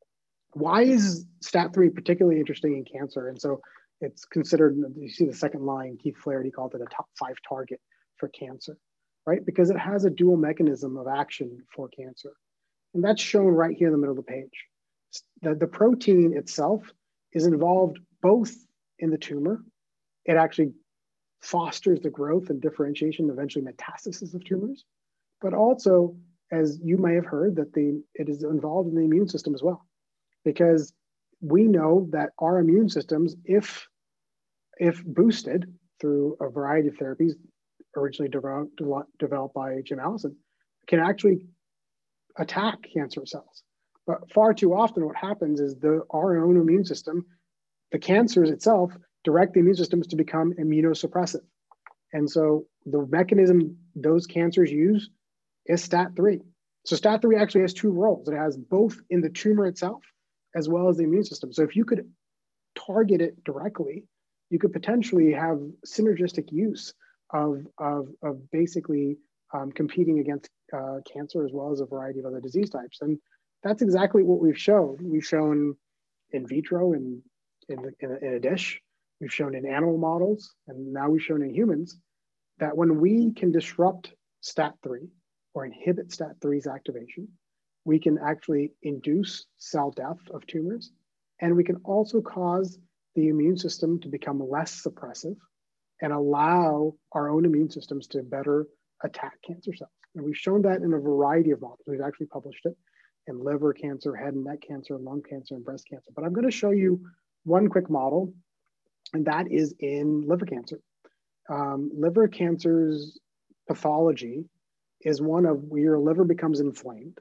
Why is STAT three particularly interesting in cancer? And so it's considered, you see the second line, Keith Flaherty called it a top five target for cancer, right? Because it has a dual mechanism of action for cancer. And that's shown right here in the middle of the page. The, the protein itself is involved both in the tumor. It actually fosters the growth and differentiation, eventually metastasis of tumors, but also, as you may have heard, that the, it is involved in the immune system as well. Because we know that our immune systems, if, if boosted through a variety of therapies originally developed, developed by Jim Allison, can actually attack cancer cells. But far too often what happens is the, our own immune system, the cancers itself, direct the immune systems to become immunosuppressive. And so the mechanism those cancers use is STAT three. So STAT three actually has two roles. It has both in the tumor itself as well as the immune system. So if you could target it directly, you could potentially have synergistic use of, of, of basically um, competing against uh, cancer as well as a variety of other disease types. And that's exactly what we've shown. We've shown in vitro in, in, in, a, in a dish. We've shown in animal models, and now we've shown in humans that when we can disrupt STAT three or inhibit STAT three's activation, we can actually induce cell death of tumors, and we can also cause the immune system to become less suppressive and allow our own immune systems to better attack cancer cells. And we've shown that in a variety of models. We've actually published it in liver cancer, head and neck cancer, lung cancer, and breast cancer. But I'm going to show you one quick model, and that is in liver cancer. Um, liver cancer's pathology is one of where your liver becomes inflamed.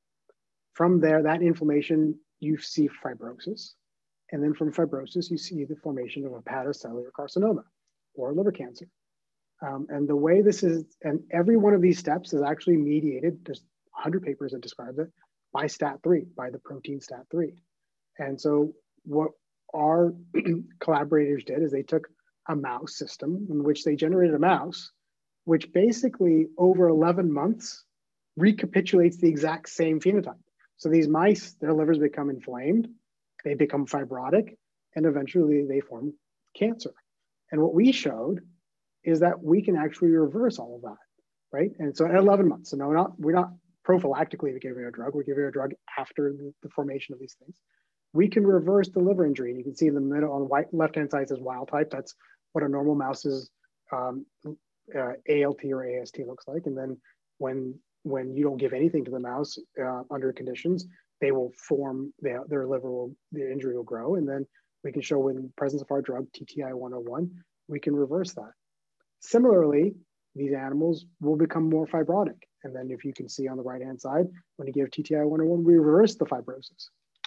From there, that inflammation, you see fibrosis. And then from fibrosis, you see the formation of hepatocellular carcinoma or liver cancer. Um, and the way this is, and every one of these steps is actually mediated, there's one hundred papers that describe it, by STAT three, by the protein STAT three. And so what our collaborators did is they took a mouse system in which they generated a mouse, which basically over eleven months recapitulates the exact same phenotype. So these mice, their livers become inflamed, they become fibrotic, and eventually they form cancer. And what we showed is that we can actually reverse all of that, right? And so at eleven months, so no, we're not, we're not prophylactically giving a drug, we're giving a drug after the, the formation of these things. We can reverse the liver injury. And you can see in the middle on the white, left-hand side says wild type. That's what a normal mouse's um, uh, A L T or A S T looks like. And then when, when you don't give anything to the mouse uh, under conditions, they will form, they, their liver will, the injury will grow. And then we can show in the presence of our drug, T T I one oh one, we can reverse that. Similarly, these animals will become more fibrotic. And then if you can see on the right-hand side, when you give T T I one oh one, we reverse the fibrosis.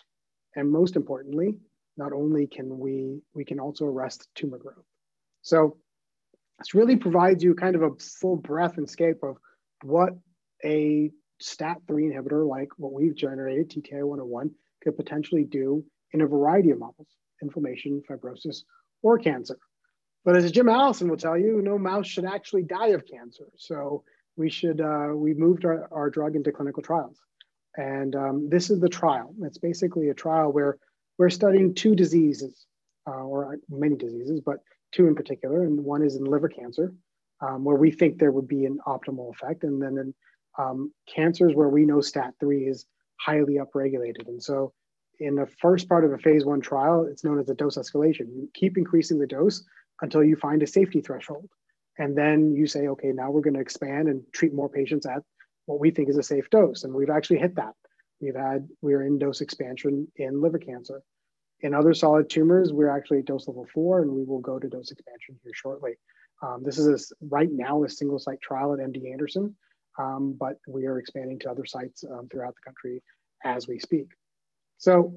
And most importantly, not only can we, we can also arrest tumor growth. So this really provides you kind of a full breadth and scope of what a STAT three inhibitor like what we've generated, T T I one oh one, could potentially do in a variety of models, inflammation, fibrosis, or cancer. But as Jim Allison will tell you, no mouse should actually die of cancer. So we should, uh, we moved our, our drug into clinical trials. And um, this is the trial. It's basically a trial where we're studying two diseases, uh, or many diseases, but two in particular. And one is in liver cancer, um, where we think there would be an optimal effect. And then in um, cancers where we know STAT three is highly upregulated. And so in the first part of a phase one trial, it's known as a dose escalation. You keep increasing the dose until you find a safety threshold. And then you say, okay, now we're going to expand and treat more patients at what we think is a safe dose. And we've actually hit that. We've had, we're in dose expansion in liver cancer. In other solid tumors, we're actually at dose level four, and we will go to dose expansion here shortly. Um, this is a, right now a single site trial at M D Anderson, um, but we are expanding to other sites um, throughout the country as we speak. So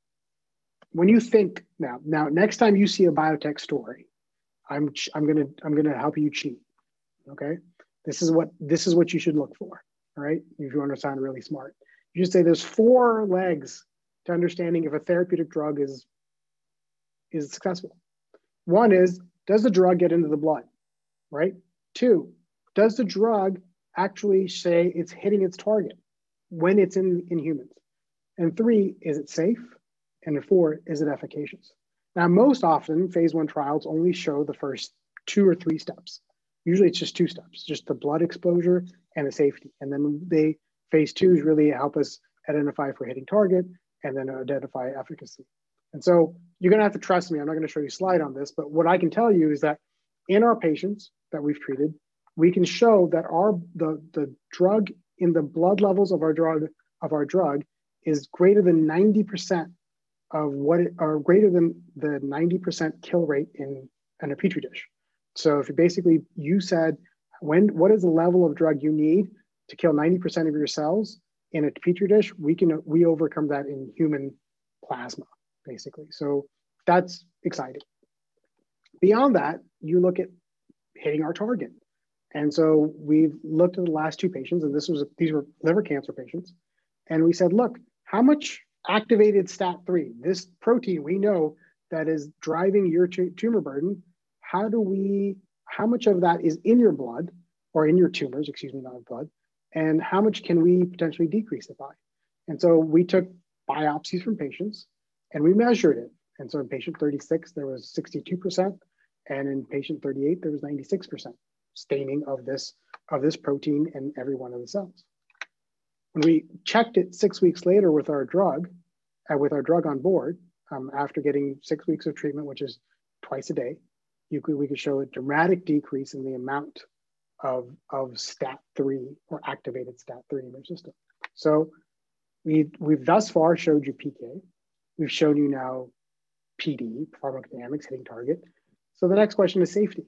when you think now, now next time you see a biotech story, I'm I'm gonna I'm gonna help you cheat. Okay, this is what this is what you should look for. All right, if you want to sound really smart, you should say there's four legs to understanding if a therapeutic drug is is successful. One is, does the drug get into the blood? Right. Two, does the drug actually say it's hitting its target when it's in in humans? And three, is it safe? And four, is it efficacious? Now, most often, phase one trials only show the first two or three steps. Usually it's just two steps, just the blood exposure and the safety. And then they phase twos really help us identify if we're hitting target, and then identify efficacy. And so you're going to have to trust me. I'm not going to show you a slide on this, but what I can tell you is that in our patients that we've treated, we can show that our the, the drug in the blood levels of our drug of our drug is greater than ninety percent of what it, or greater than the ninety percent kill rate in, in a Petri dish. So if you basically, you said, when what is the level of drug you need to kill ninety percent of your cells in a Petri dish, we can we overcome that in human plasma, basically. So that's exciting. Beyond that, you look at hitting our target. And so we've looked at the last two patients, and this was these were liver cancer patients. And we said, look, how much activated STAT three, this protein we know that is driving your tumor burden, how do we, how much of that is in your blood or in your tumors, excuse me, not in blood, and how much can we potentially decrease it by? And so we took biopsies from patients and we measured it. And so in patient thirty-six, there was sixty-two percent, and in patient thirty-eight, there was ninety-six percent staining of this, of this protein in every one of the cells. When we checked it six weeks later with our drug, uh, with our drug on board, um, after getting six weeks of treatment, which is twice a day, you could, we could show a dramatic decrease in the amount of, of STAT three or activated STAT three in their system. So we, we've thus far showed you P K. We've shown you now P D, pharmacodynamics, hitting target. So the next question is safety.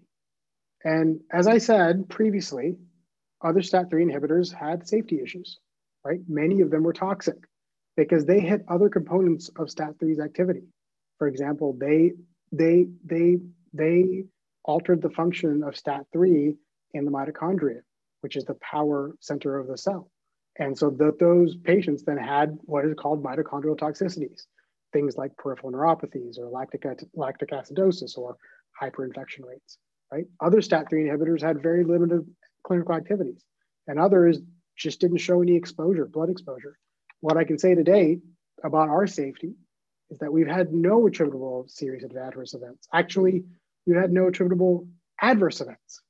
And as I said previously, other STAT three inhibitors had safety issues, right? Many of them were toxic because they hit other components of STAT three's activity. For example, they, they, they, they altered the function of STAT three in the mitochondria, which is the power center of the cell. And so the, those patients then had what is called mitochondrial toxicities, things like peripheral neuropathies or lactic, lactic acidosis or hyperinfection rates, right? Other STAT three inhibitors had very limited clinical activities, and others just didn't show any exposure, blood exposure. What I can say today about our safety is that we've had no attributable serious adverse events. Actually, we've had no attributable adverse events.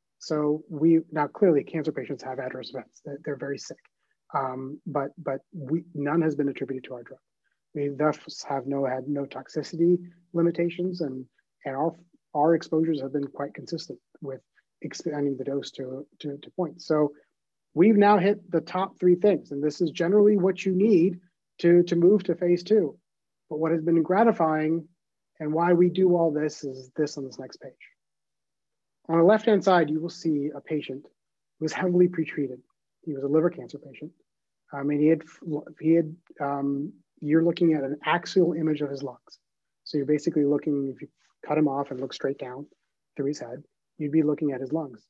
So we, now clearly cancer patients have adverse events. They're, they're very sick, um, but but we, none has been attributed to our drug. We thus have no, had no toxicity limitations, and, and our, our exposures have been quite consistent with expanding the dose to, to, to points. So we've now hit the top three things, and this is generally what you need to, to move to phase two. But what has been gratifying and why we do all this is this on this next page. On the left-hand side, you will see a patient who was heavily pretreated. He was a liver cancer patient. Um, and he had, he had um, you're looking at an axial image of his lungs. So you're basically looking, if you cut him off and look straight down through his head, you'd be looking at his lungs.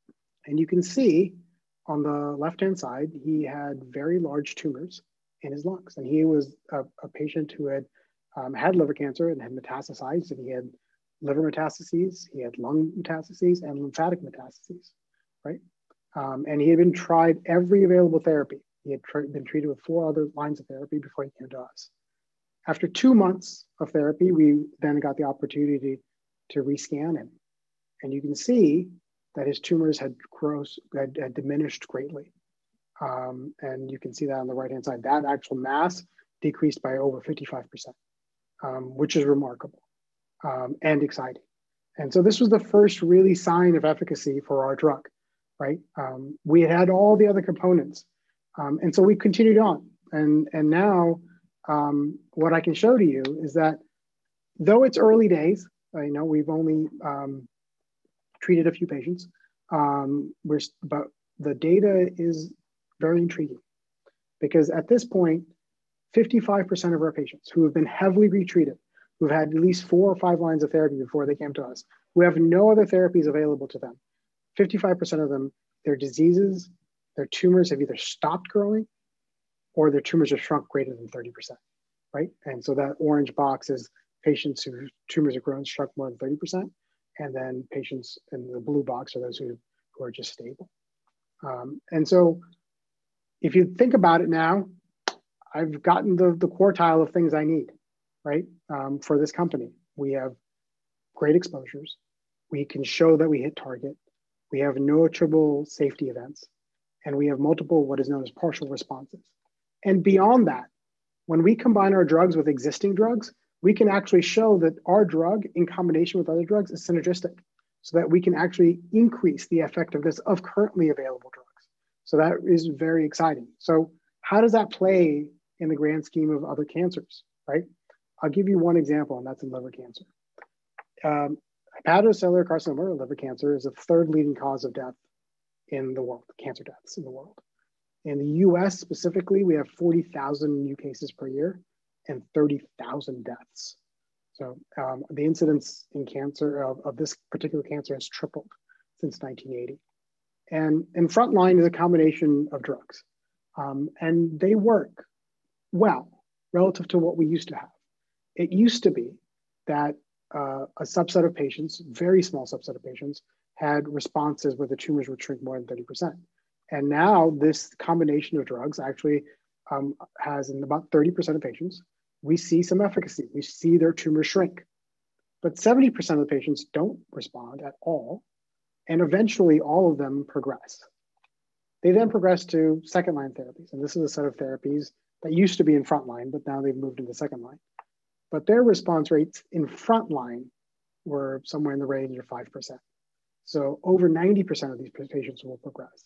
And you can see on the left-hand side, he had very large tumors in his lungs. And he was a, a patient who had um, had liver cancer and had metastasized, and he had liver metastases, he had lung metastases, and lymphatic metastases, right? Um, and he had been tried every available therapy. He had tr been treated with four other lines of therapy before he came to us. After two months of therapy, we then got the opportunity to rescan him. And you can see that his tumors had, gross, had, had diminished greatly. Um, and you can see that on the right-hand side. That actual mass decreased by over fifty-five percent, um, which is remarkable um, and exciting. And so this was the first really sign of efficacy for our drug, right? Um, we had had all the other components. Um, and so we continued on. And, and now um, what I can show to you is that though it's early days, uh, you know, we've only um, treated a few patients, um, we're, but the data is very intriguing because at this point, fifty-five percent of our patients who have been heavily retreated, who've had at least four or five lines of therapy before they came to us, who have no other therapies available to them, fifty-five percent of them, their diseases, their tumors have either stopped growing or their tumors have shrunk greater than thirty percent, right? And so that orange box is patients whose tumors have grown, shrunk more than thirty percent. And then patients in the blue box are those who, who are just stable. Um, and so if you think about it now, I've gotten the, the quartile of things I need, right? Um, for this company, we have great exposures. We can show that we hit target. We have no attributable safety events. And we have multiple, what is known as partial responses. And beyond that, when we combine our drugs with existing drugs, we can actually show that our drug in combination with other drugs is synergistic, so that we can actually increase the effectiveness of currently available drugs. So that is very exciting. So how does that play in the grand scheme of other cancers, right? I'll give you one example, and that's in liver cancer. Um, hepatocellular carcinoma, or liver cancer, is the third leading cause of death in the world, cancer deaths in the world. In the U S specifically, we have forty thousand new cases per year and thirty thousand deaths. So um, the incidence in cancer of, of this particular cancer has tripled since nineteen eighty. And, and frontline is a combination of drugs. Um, and they work well relative to what we used to have. It used to be that uh, a subset of patients, very small subset of patients, had responses where the tumors would shrink more than thirty percent. And now this combination of drugs actually um, has, in about thirty percent of patients, we see some efficacy. We see their tumors shrink. But seventy percent of the patients don't respond at all. And eventually all of them progress. They then progress to second line therapies. And this is a set of therapies that used to be in front line, but now they've moved into second line. But their response rates in front line were somewhere in the range of five percent. So over ninety percent of these patients will progress.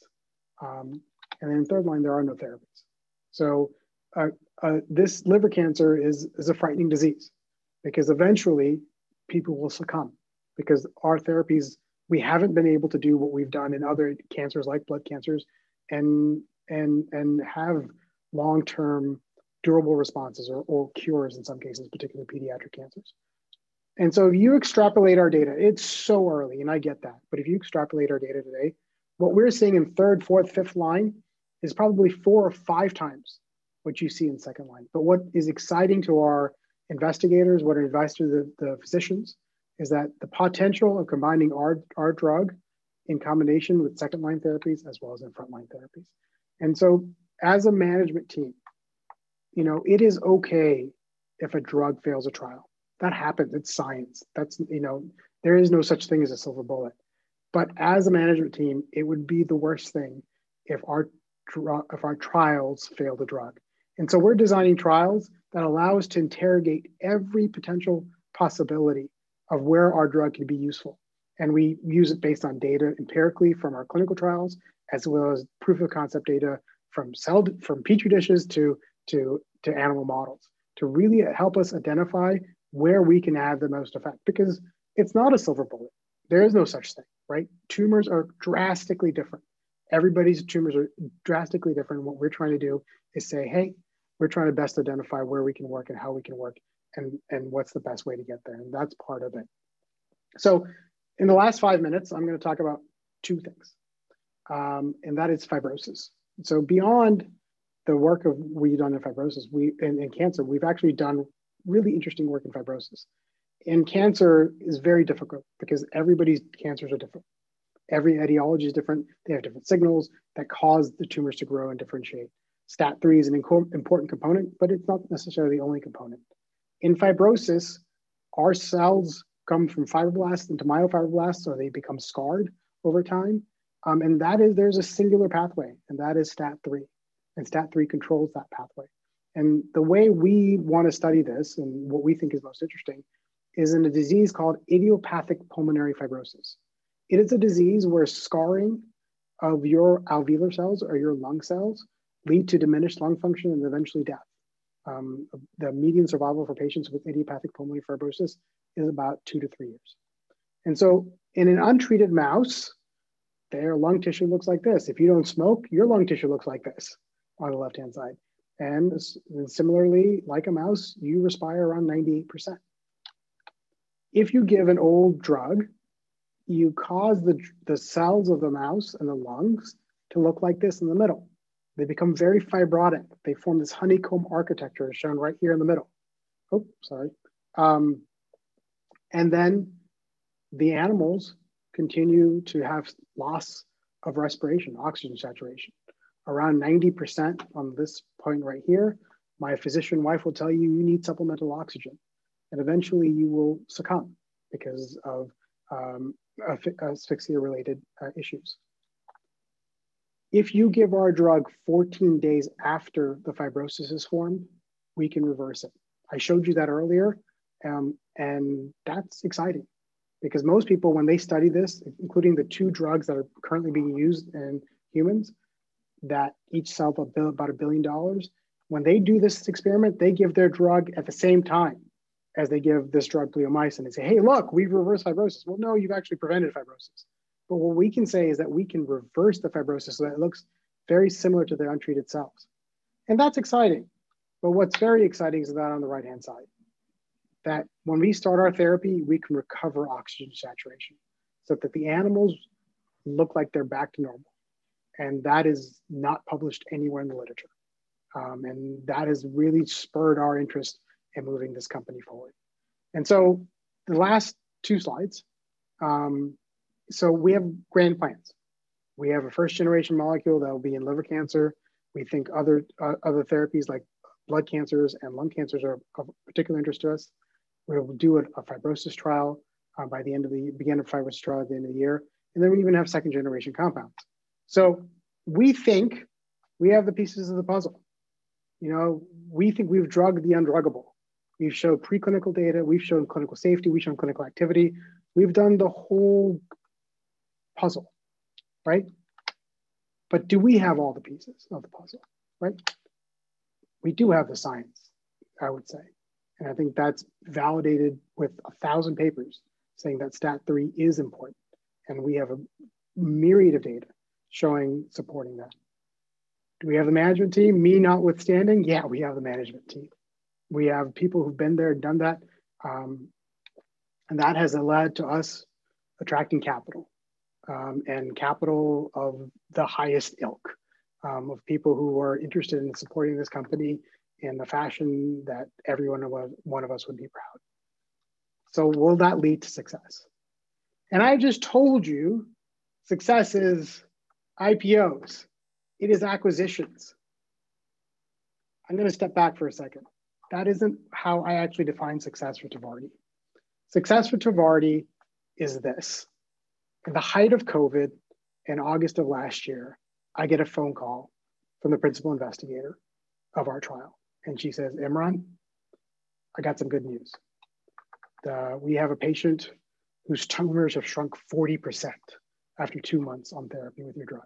Um, and then in third line, there are no therapies. So uh, uh, this liver cancer is, is a frightening disease, because eventually people will succumb, because our therapies, we haven't been able to do what we've done in other cancers like blood cancers and, and, and have long-term durable responses or, or cures in some cases, particularly pediatric cancers. And so if you extrapolate our data, it's so early, and I get that, but if you extrapolate our data today, what we're seeing in third, fourth, fifth line is probably four or five times what you see in second line. But what is exciting to our investigators, what advice to the, the physicians, is that the potential of combining our, our drug in combination with second line therapies as well as in frontline therapies. And so as a management team, you know, it is okay if a drug fails a trial. That happens, it's science. That's, you know, there is no such thing as a silver bullet. But as a management team, it would be the worst thing if our, if our trials fail the drug. And so we're designing trials that allow us to interrogate every potential possibility of where our drug can be useful. And we use it based on data empirically from our clinical trials, as well as proof of concept data from cell, from Petri dishes to, to, to animal models, to really help us identify where we can have the most effect, because it's not a silver bullet. There is no such thing, right? Tumors are drastically different. Everybody's tumors are drastically different. What we're trying to do is say, hey, we're trying to best identify where we can work and how we can work and, and what's the best way to get there. And that's part of it. So in the last five minutes, I'm going to talk about two things, um, and that is fibrosis. So beyond the work of we've done in fibrosis, we in, in cancer, we've actually done really interesting work in fibrosis. And cancer is very difficult because everybody's cancers are different. Every etiology is different. They have different signals that cause the tumors to grow and differentiate. STAT three is an important component, but it's not necessarily the only component. In fibrosis, our cells come from fibroblasts into myofibroblasts, so they become scarred over time. Um, and that is, there's a singular pathway, and that is STAT three. And STAT three controls that pathway. And the way we want to study this, and what we think is most interesting, is in a disease called idiopathic pulmonary fibrosis. It is a disease where scarring of your alveolar cells or your lung cells lead to diminished lung function and eventually death. Um, the median survival for patients with idiopathic pulmonary fibrosis is about two to three years. And so in an untreated mouse, their lung tissue looks like this. If you don't smoke, your lung tissue looks like this on the left-hand side. And, and similarly, like a mouse, you respire around ninety-eight percent. If you give an old drug, you cause the, the cells of the mouse and the lungs to look like this in the middle. They become very fibrotic. They form this honeycomb architecture as shown right here in the middle. Oh, sorry. Um, and then the animals continue to have loss of respiration, oxygen saturation. Around ninety percent on this point right here, my physician wife will tell you, you need supplemental oxygen. And eventually you will succumb because of um, asphyxia-related uh, issues. If you give our drug fourteen days after the fibrosis is formed, we can reverse it. I showed you that earlier, um, and that's exciting because most people, when they study this, including the two drugs that are currently being used in humans, that each sell about a billion dollars, when they do this experiment, they give their drug at the same time as they give this drug bleomycin and say, hey, look, we've reversed fibrosis. Well, no, you've actually prevented fibrosis. But what we can say is that we can reverse the fibrosis so that it looks very similar to the untreated cells. And that's exciting. But what's very exciting is that on the right-hand side, that when we start our therapy, we can recover oxygen saturation so that the animals look like they're back to normal. And that is not published anywhere in the literature. Um, and that has really spurred our interest in moving this company forward. And so the last two slides, um, so we have grand plans. We have a first generation molecule that will be in liver cancer. We think other, uh, other therapies like blood cancers and lung cancers are of particular interest to us. We'll do a, a fibrosis trial uh, by the end of the, begin a fibrosis trial at the end of the year. And then we even have second generation compounds. So we think we have the pieces of the puzzle. You know, we think we've drugged the undruggable. We've showed preclinical data, we've shown clinical safety, we've shown clinical activity. We've done the whole puzzle, right? But do we have all the pieces of the puzzle, right? We do have the science, I would say. And I think that's validated with a thousand papers saying that STAT three is important. And we have a myriad of data showing, supporting that. Do we have the management team? Me notwithstanding, yeah, we have the management team. We have people who've been there, done that. Um, and that has led to us attracting capital um, and capital of the highest ilk um, of people who are interested in supporting this company in the fashion that every one of us, one of us would be proud. So will that lead to success? And I just told you, success is I P Os. It is acquisitions. I'm going to step back for a second. That isn't how I actually define success for Tvardi. Success for Tvardi is this. At the height of COVID in August of last year, I get a phone call from the principal investigator of our trial. And she says, Imran, I got some good news. The, we have a patient whose tumors have shrunk forty percent after two months on therapy with your drug.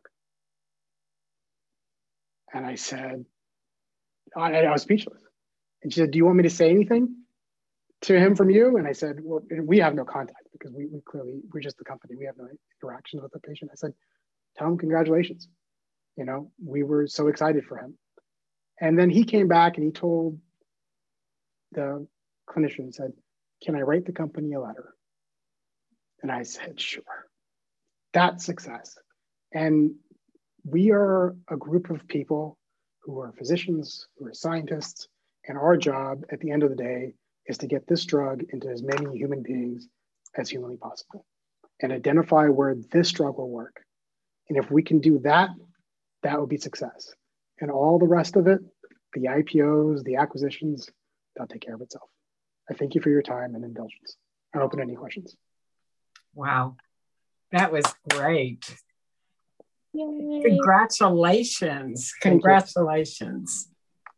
And I said, I, I was speechless. And she said, do you want me to say anything to him from you? And I said, well, we have no contact because we, we clearly, we're just the company. We have no interactions with the patient. I said, tell him congratulations. You know, we were so excited for him. And then he came back and he told the clinician, said, can I write the company a letter? And I said, sure. That's success. And we are a group of people who are physicians, who are scientists, and our job at the end of the day is to get this drug into as many human beings as humanly possible and identify where this drug will work. And if we can do that, that will be success. And all the rest of it, the I P Os, the acquisitions, that'll take care of itself. I thank you for your time and indulgence. I'm open to any questions. Wow, that was great. Yay. Congratulations. Congratulations.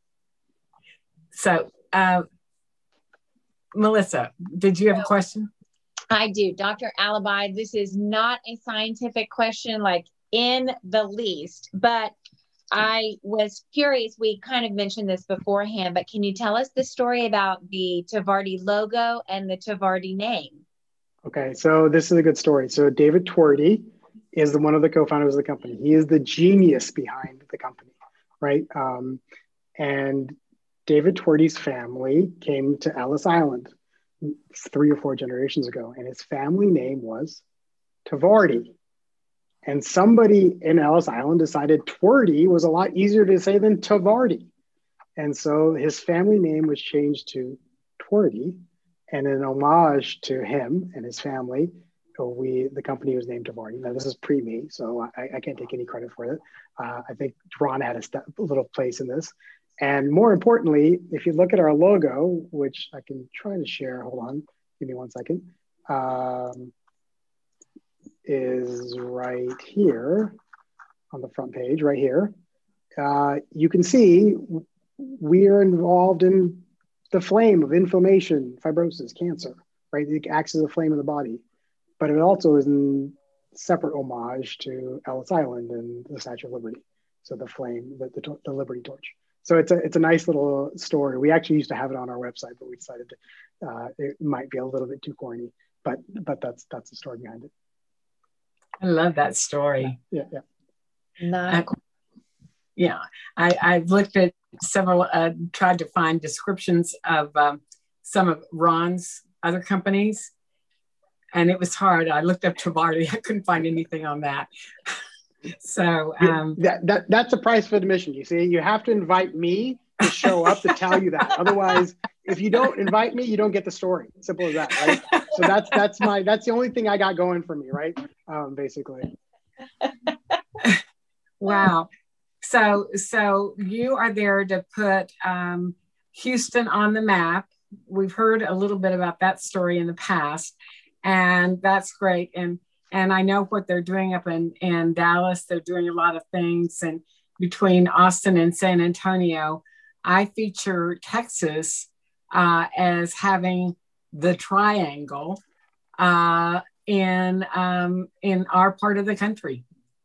So, uh, Melissa, did you have a question? I do. Doctor Alibi, this is not a scientific question, like in the least, but I was curious. We kind of mentioned this beforehand, but can you tell us the story about the Tvardi logo and the Tvardi name? Okay, so this is a good story. So David Twardy is the, one of the co-founders of the company. He is the genius behind the company, right? Um, and David Twardy's family came to Ellis Island three or four generations ago, and his family name was Tvardi. And somebody in Ellis Island decided Twardy was a lot easier to say than Tvardi. And so his family name was changed to Twardy, and in homage to him and his family, we the company was named Tvardi. Now this is pre me, so I, I can't take any credit for it. Uh, I think Ron had a, step, a little place in this. And more importantly, if you look at our logo, which I can try to share, hold on, give me one second, um, is right here. on the front page right here, uh, you can see we are involved in the flame of inflammation, fibrosis, cancer, right? It acts as a flame in the body, but it also is in separate homage to Ellis Island and the Statue of Liberty. So the flame, the, the, the Liberty Torch. So it's a it's a nice little story. We actually used to have it on our website, but we decided to, uh, it might be a little bit too corny, but but that's that's the story behind it. I love that story. Yeah, yeah. Not Uh, yeah, I, I've looked at several, uh, tried to find descriptions of um, some of Ron's other companies, and it was hard. I looked up Travarti. I couldn't find anything on that. So um, that, that that's a price for admission. You see, you have to invite me to show up to tell you that. Otherwise, if you don't invite me, you don't get the story. Simple as that, right? So that's that's my that's the only thing I got going for me, right? Um, basically. Wow. So so you are there to put um, Houston on the map. We've heard a little bit about that story in the past, and that's great. And And I know what they're doing up in, in Dallas. They're doing a lot of things. And between Austin and San Antonio, I feature Texas uh, as having the triangle uh, in, um, in our part of the country.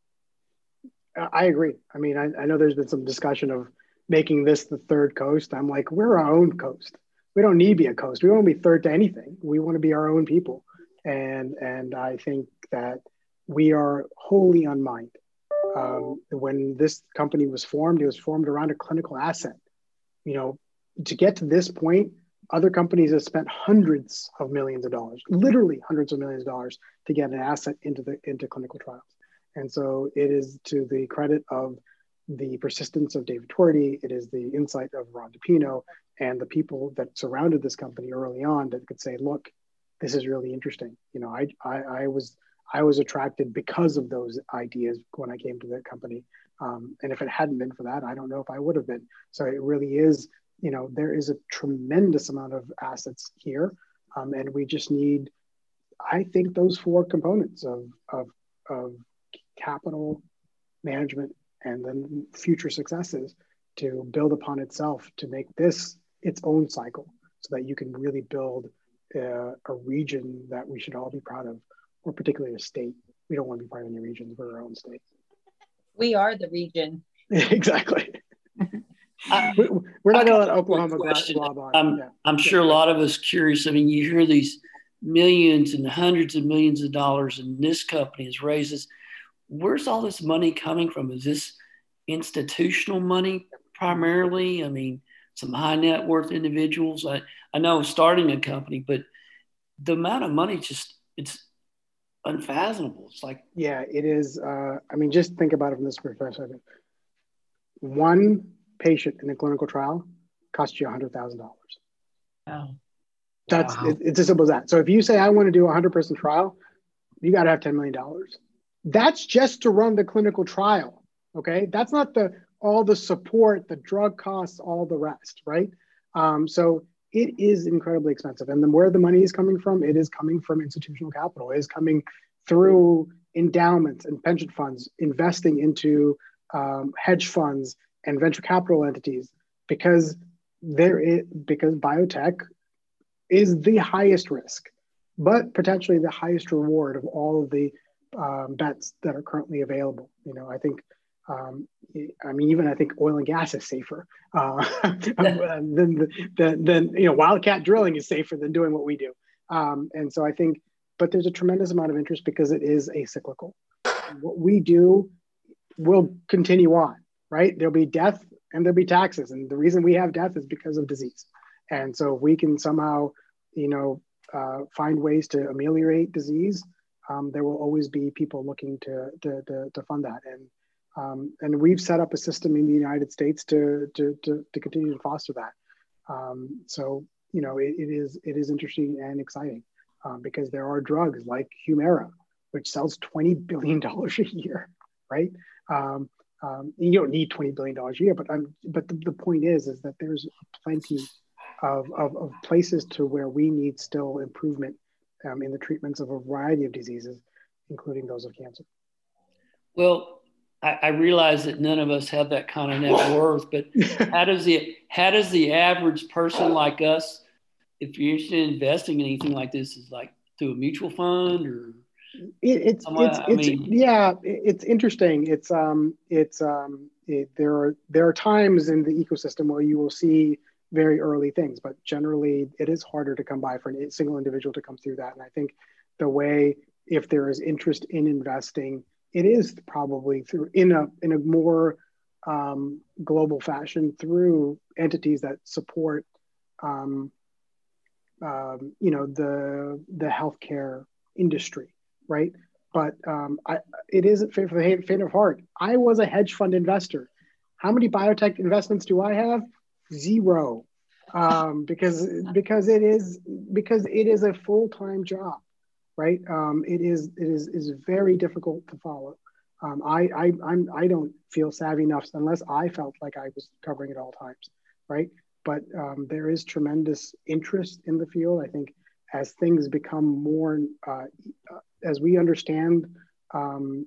I agree. I mean, I, I know there's been some discussion of making this the third coast. I'm like, we're our own coast. We don't need to be a coast. We don't want to be third to anything. We want to be our own people. And and I think that we are wholly unmined. Um, when this company was formed, it was formed around a clinical asset. You know, to get to this point, other companies have spent hundreds of millions of dollars, literally hundreds of millions of dollars, to get an asset into the into clinical trials. And so it is to the credit of the persistence of David Tweardy, it is the insight of Ron DePino and the people that surrounded this company early on that could say, look, this is really interesting. You know, I, I, I was I was attracted because of those ideas when I came to the company. Um, and if it hadn't been for that, I don't know if I would have been. So it really is, you know, there is a tremendous amount of assets here. Um, and we just need, I think, those four components of, of, of capital, management, and then future successes to build upon itself to make this its own cycle so that you can really build Uh, a region that we should all be proud of, or particularly a state. We don't want to be part of any regions. We're our own state. we are the region. Exactly. I, we, we're not going to let Oklahoma glob on. I'm, yeah. I'm sure a lot of us curious. I mean, you hear these millions and hundreds of millions of dollars, and this company has raised this. Where's all this money coming from? Is this institutional money primarily? I mean, some high net worth individuals. I, I know starting a company, but the amount of money just, it's unfathomable. It's like, yeah, it is. Uh, I mean, just think about it from this perspective. One patient in a clinical trial costs you one hundred thousand dollars. Oh. That's, wow. it, it's as simple as that. So if you say, I want to do a hundred person trial, you got to have ten million dollars. That's just to run the clinical trial. Okay. That's not the, all the support, the drug costs, all the rest, right? Um, so it is incredibly expensive. And then where the money is coming from, it is coming from institutional capital. It is coming through endowments and pension funds, investing into um, hedge funds and venture capital entities, because there is, because biotech is the highest risk, but potentially the highest reward of all of the um, bets that are currently available. You know, I think Um, I mean, even I think oil and gas is safer uh, than, than, than, you know, wildcat drilling is safer than doing what we do. Um, and so I think, but there's a tremendous amount of interest because it is acyclical. What we do will continue on, right? There'll be death and there'll be taxes. And the reason we have death is because of disease. And so if we can somehow, you know, uh, find ways to ameliorate disease, um, there will always be people looking to, to, to, to fund that. And Um, and we've set up a system in the United States to to to, to continue to foster that. Um, so you know, it, it is it is interesting and exciting um, because there are drugs like Humira, which sells twenty billion dollars a year, right? Um, um, you don't need twenty billion dollars a year, but I'm but the, the point is is that there's plenty of, of of places to where we need still improvement um, in the treatments of a variety of diseases, including those of cancer. well, I, I realize that none of us have that kind of net worth, but how does the how does the average person like us, if you're interested in investing in anything like this, is like through a mutual fund or? It, it's Someone, it's I it's mean, yeah, it's interesting. It's um it's um it, there are there are times in the ecosystem where you will see very early things, but generally it is harder to come by for a single individual to come through that. And I think the way, if there is interest in investing, it is probably through in a in a more um, global fashion through entities that support um, um, you know the the healthcare industry, right? But um, I, it isn't for the faint of heart. I was a hedge fund investor. How many biotech investments do I have? Zero, um, because because it is because it is a full-time job, right? Um, it is it is is very difficult to follow. Um, I I I'm I don't feel savvy enough unless I felt like I was covering at all times, right? But um, there is tremendous interest in the field. I think as things become more, uh, as we understand um,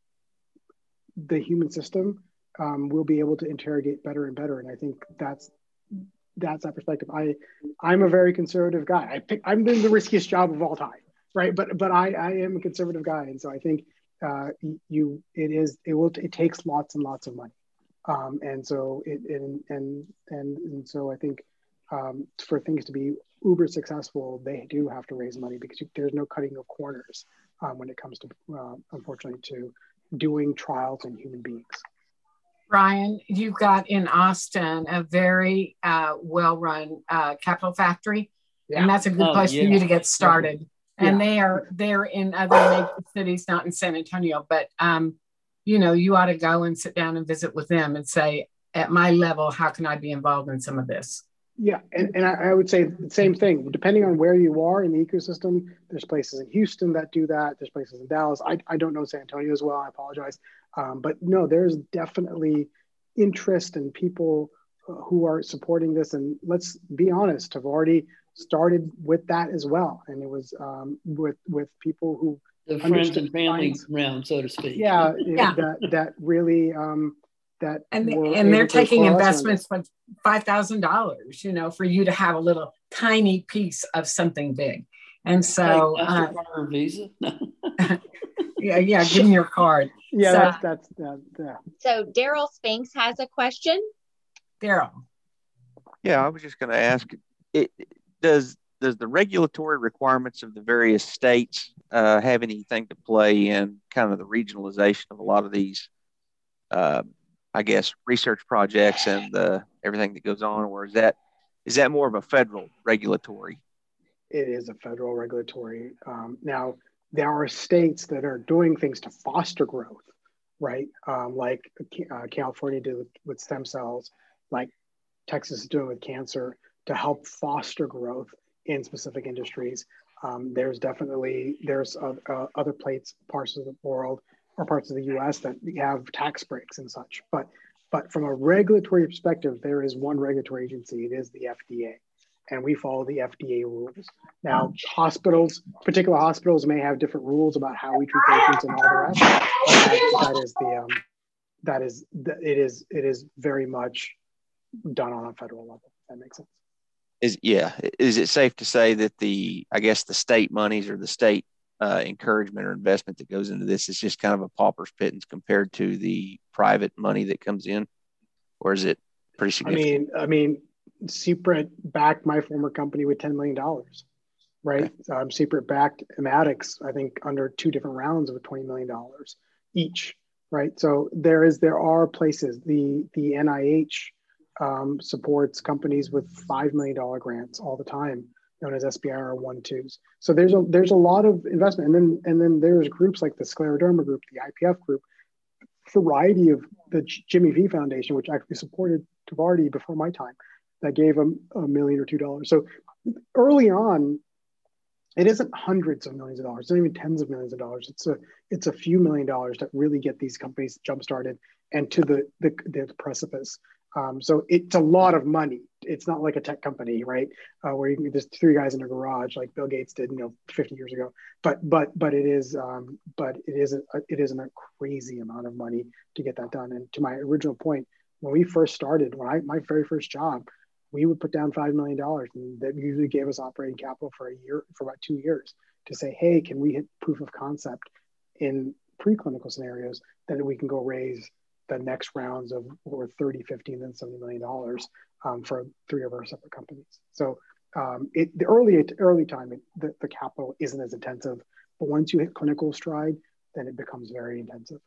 the human system, um, we'll be able to interrogate better and better. And I think that's that's that perspective. I I'm a very conservative guy. I pick, I'm doing the riskiest job of all time, right? But but I I am a conservative guy, and so I think uh, you it is it will it takes lots and lots of money, um, and so it and and and and so I think um, for things to be uber successful, they do have to raise money because you, there's no cutting of corners um, when it comes to uh, unfortunately to doing trials in human beings. Ryan, you've got in Austin a very uh, well-run uh, capital factory, yeah. and that's a good oh, place yeah. for you to get started. Yeah. And they are they're in other major cities, not in San Antonio, but um, you know, you ought to go and sit down and visit with them and say, at my level, how can I be involved in some of this? Yeah, and, and I, I would say the same thing. Depending on where you are in the ecosystem, there's places in Houston that do that. There's places in Dallas. I, I don't know San Antonio as well. I apologize. Um, but no, there's definitely interest in people who are supporting this. And let's be honest, have already started with that as well. And it was um, with with people who the friends and family round, so to speak. Yeah, yeah. that that really. Um, That and they, and they're taking investments for five thousand dollars, you know, for you to have a little tiny piece of something big. And so, like uh, or Visa. yeah, yeah, give me your card. Yeah, so, that's that's that. Yeah. So Daryl Spinks has a question. Daryl. Yeah, I was just going to ask: it does does the regulatory requirements of the various states uh, have anything to play in kind of the regionalization of a lot of these? Uh, I guess, research projects and the, everything that goes on, or is that is that more of a federal regulatory? It is a federal regulatory. Um, now, there are states that are doing things to foster growth, right? Um, like uh, California did with, with stem cells, like Texas is doing with cancer to help foster growth in specific industries. Um, there's definitely, there's uh, uh, other places, parts of the world or parts of the U S that have tax breaks and such. But but from a regulatory perspective, there is one regulatory agency. It is the F D A. And we follow the F D A rules. Now, hospitals, particular hospitals may have different rules about how we treat patients and all the rest. That, that is the, um, that is, it is, it is very much done on a federal level. If that makes sense. Is, yeah. Is it safe to say that the, I guess the state monies or the state Uh, encouragement or investment that goes into this is just kind of a pauper's pittance compared to the private money that comes in, or is it pretty significant? I mean, I mean, C P R E T backed my former company with ten million dollars, right? Okay. Um, C P R E T backed Immatics, I think, under two different rounds of twenty million dollars each, right? So there is, there are places. The the N I H um, supports companies with five million dollars grants all the time, known as S B I R one twos. So there's a there's a lot of investment, and then and then there's groups like the Scleroderma Group, the I P F Group, variety of the Jimmy V Foundation, which actually supported Tvardi before my time, that gave them a million or two dollars. So early on, it isn't hundreds of millions of dollars, it's not even tens of millions of dollars. It's a it's a few million dollars that really get these companies jump started and to the the, the precipice. Um, so it's a lot of money. it's not like a tech company, right? Uh, where you can, there's three guys in a garage like Bill Gates did, you know, fifty years ago. But but but it is um, but it isn't it isn't a crazy amount of money to get that done. And to my original point, when we first started, when I my very first job, we would put down five million dollars, and that usually gave us operating capital for a year, for about two years, to say, hey, can we hit proof of concept in preclinical scenarios, then we can go raise the next rounds of or thirty, fifty, and then seventy million dollars um, for three of our separate companies. So um, it, the early early time, it, the, the capital isn't as intensive, but once you hit clinical stride, then it becomes very intensive.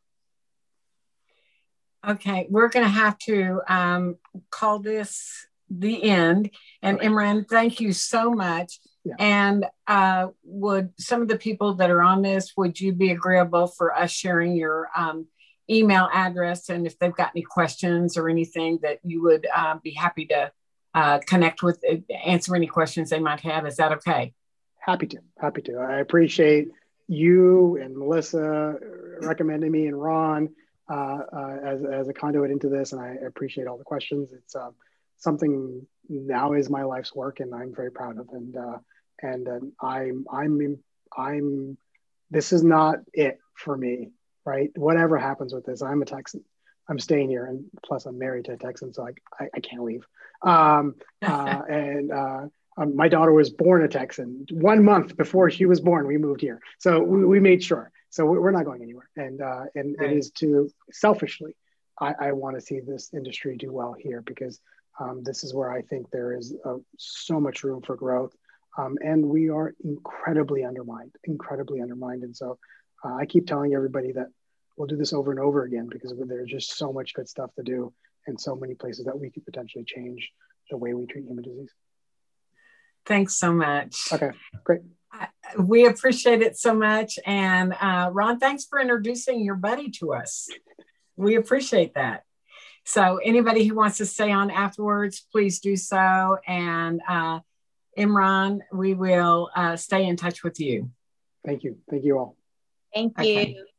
Okay, we're going to have to um, call this the end. And okay. Imran, thank you so much. Yeah. And uh, would some of the people that are on this, would you be agreeable for us sharing your um, email address? And if they've got any questions or anything, that you would uh, be happy to uh, connect with, uh, answer any questions they might have. Is that okay? Happy to, happy to. I appreciate you and Melissa recommending me, and Ron uh, uh, as, as a conduit into this. And I appreciate all the questions. It's uh, something now is my life's work, and I'm very proud of. And uh, and uh, I'm I'm I'm this is not it for me, right? Whatever happens with this, I'm a Texan. I'm staying here, and plus I'm married to a Texan, so I I, I can't leave. Um, uh, and uh, um, my daughter was born a Texan. One month before she was born, we moved here, so we, we made sure. So we're not going anywhere. And uh, and right. It is to selfishly, I, I want to see this industry do well here, because Um, this is where I think there is uh, so much room for growth, um, and we are incredibly undermined, incredibly undermined. And so uh, I keep telling everybody that we'll do this over and over again, because there's just so much good stuff to do, and so many places that we could potentially change the way we treat human disease. Thanks so much. Okay, great. I, we appreciate it so much. And uh, Ron, thanks for introducing your buddy to us. We appreciate that. So anybody who wants to stay on afterwards, please do so. And uh, Imran, we will uh, stay in touch with you. Thank you. Thank you all. Thank you. Okay.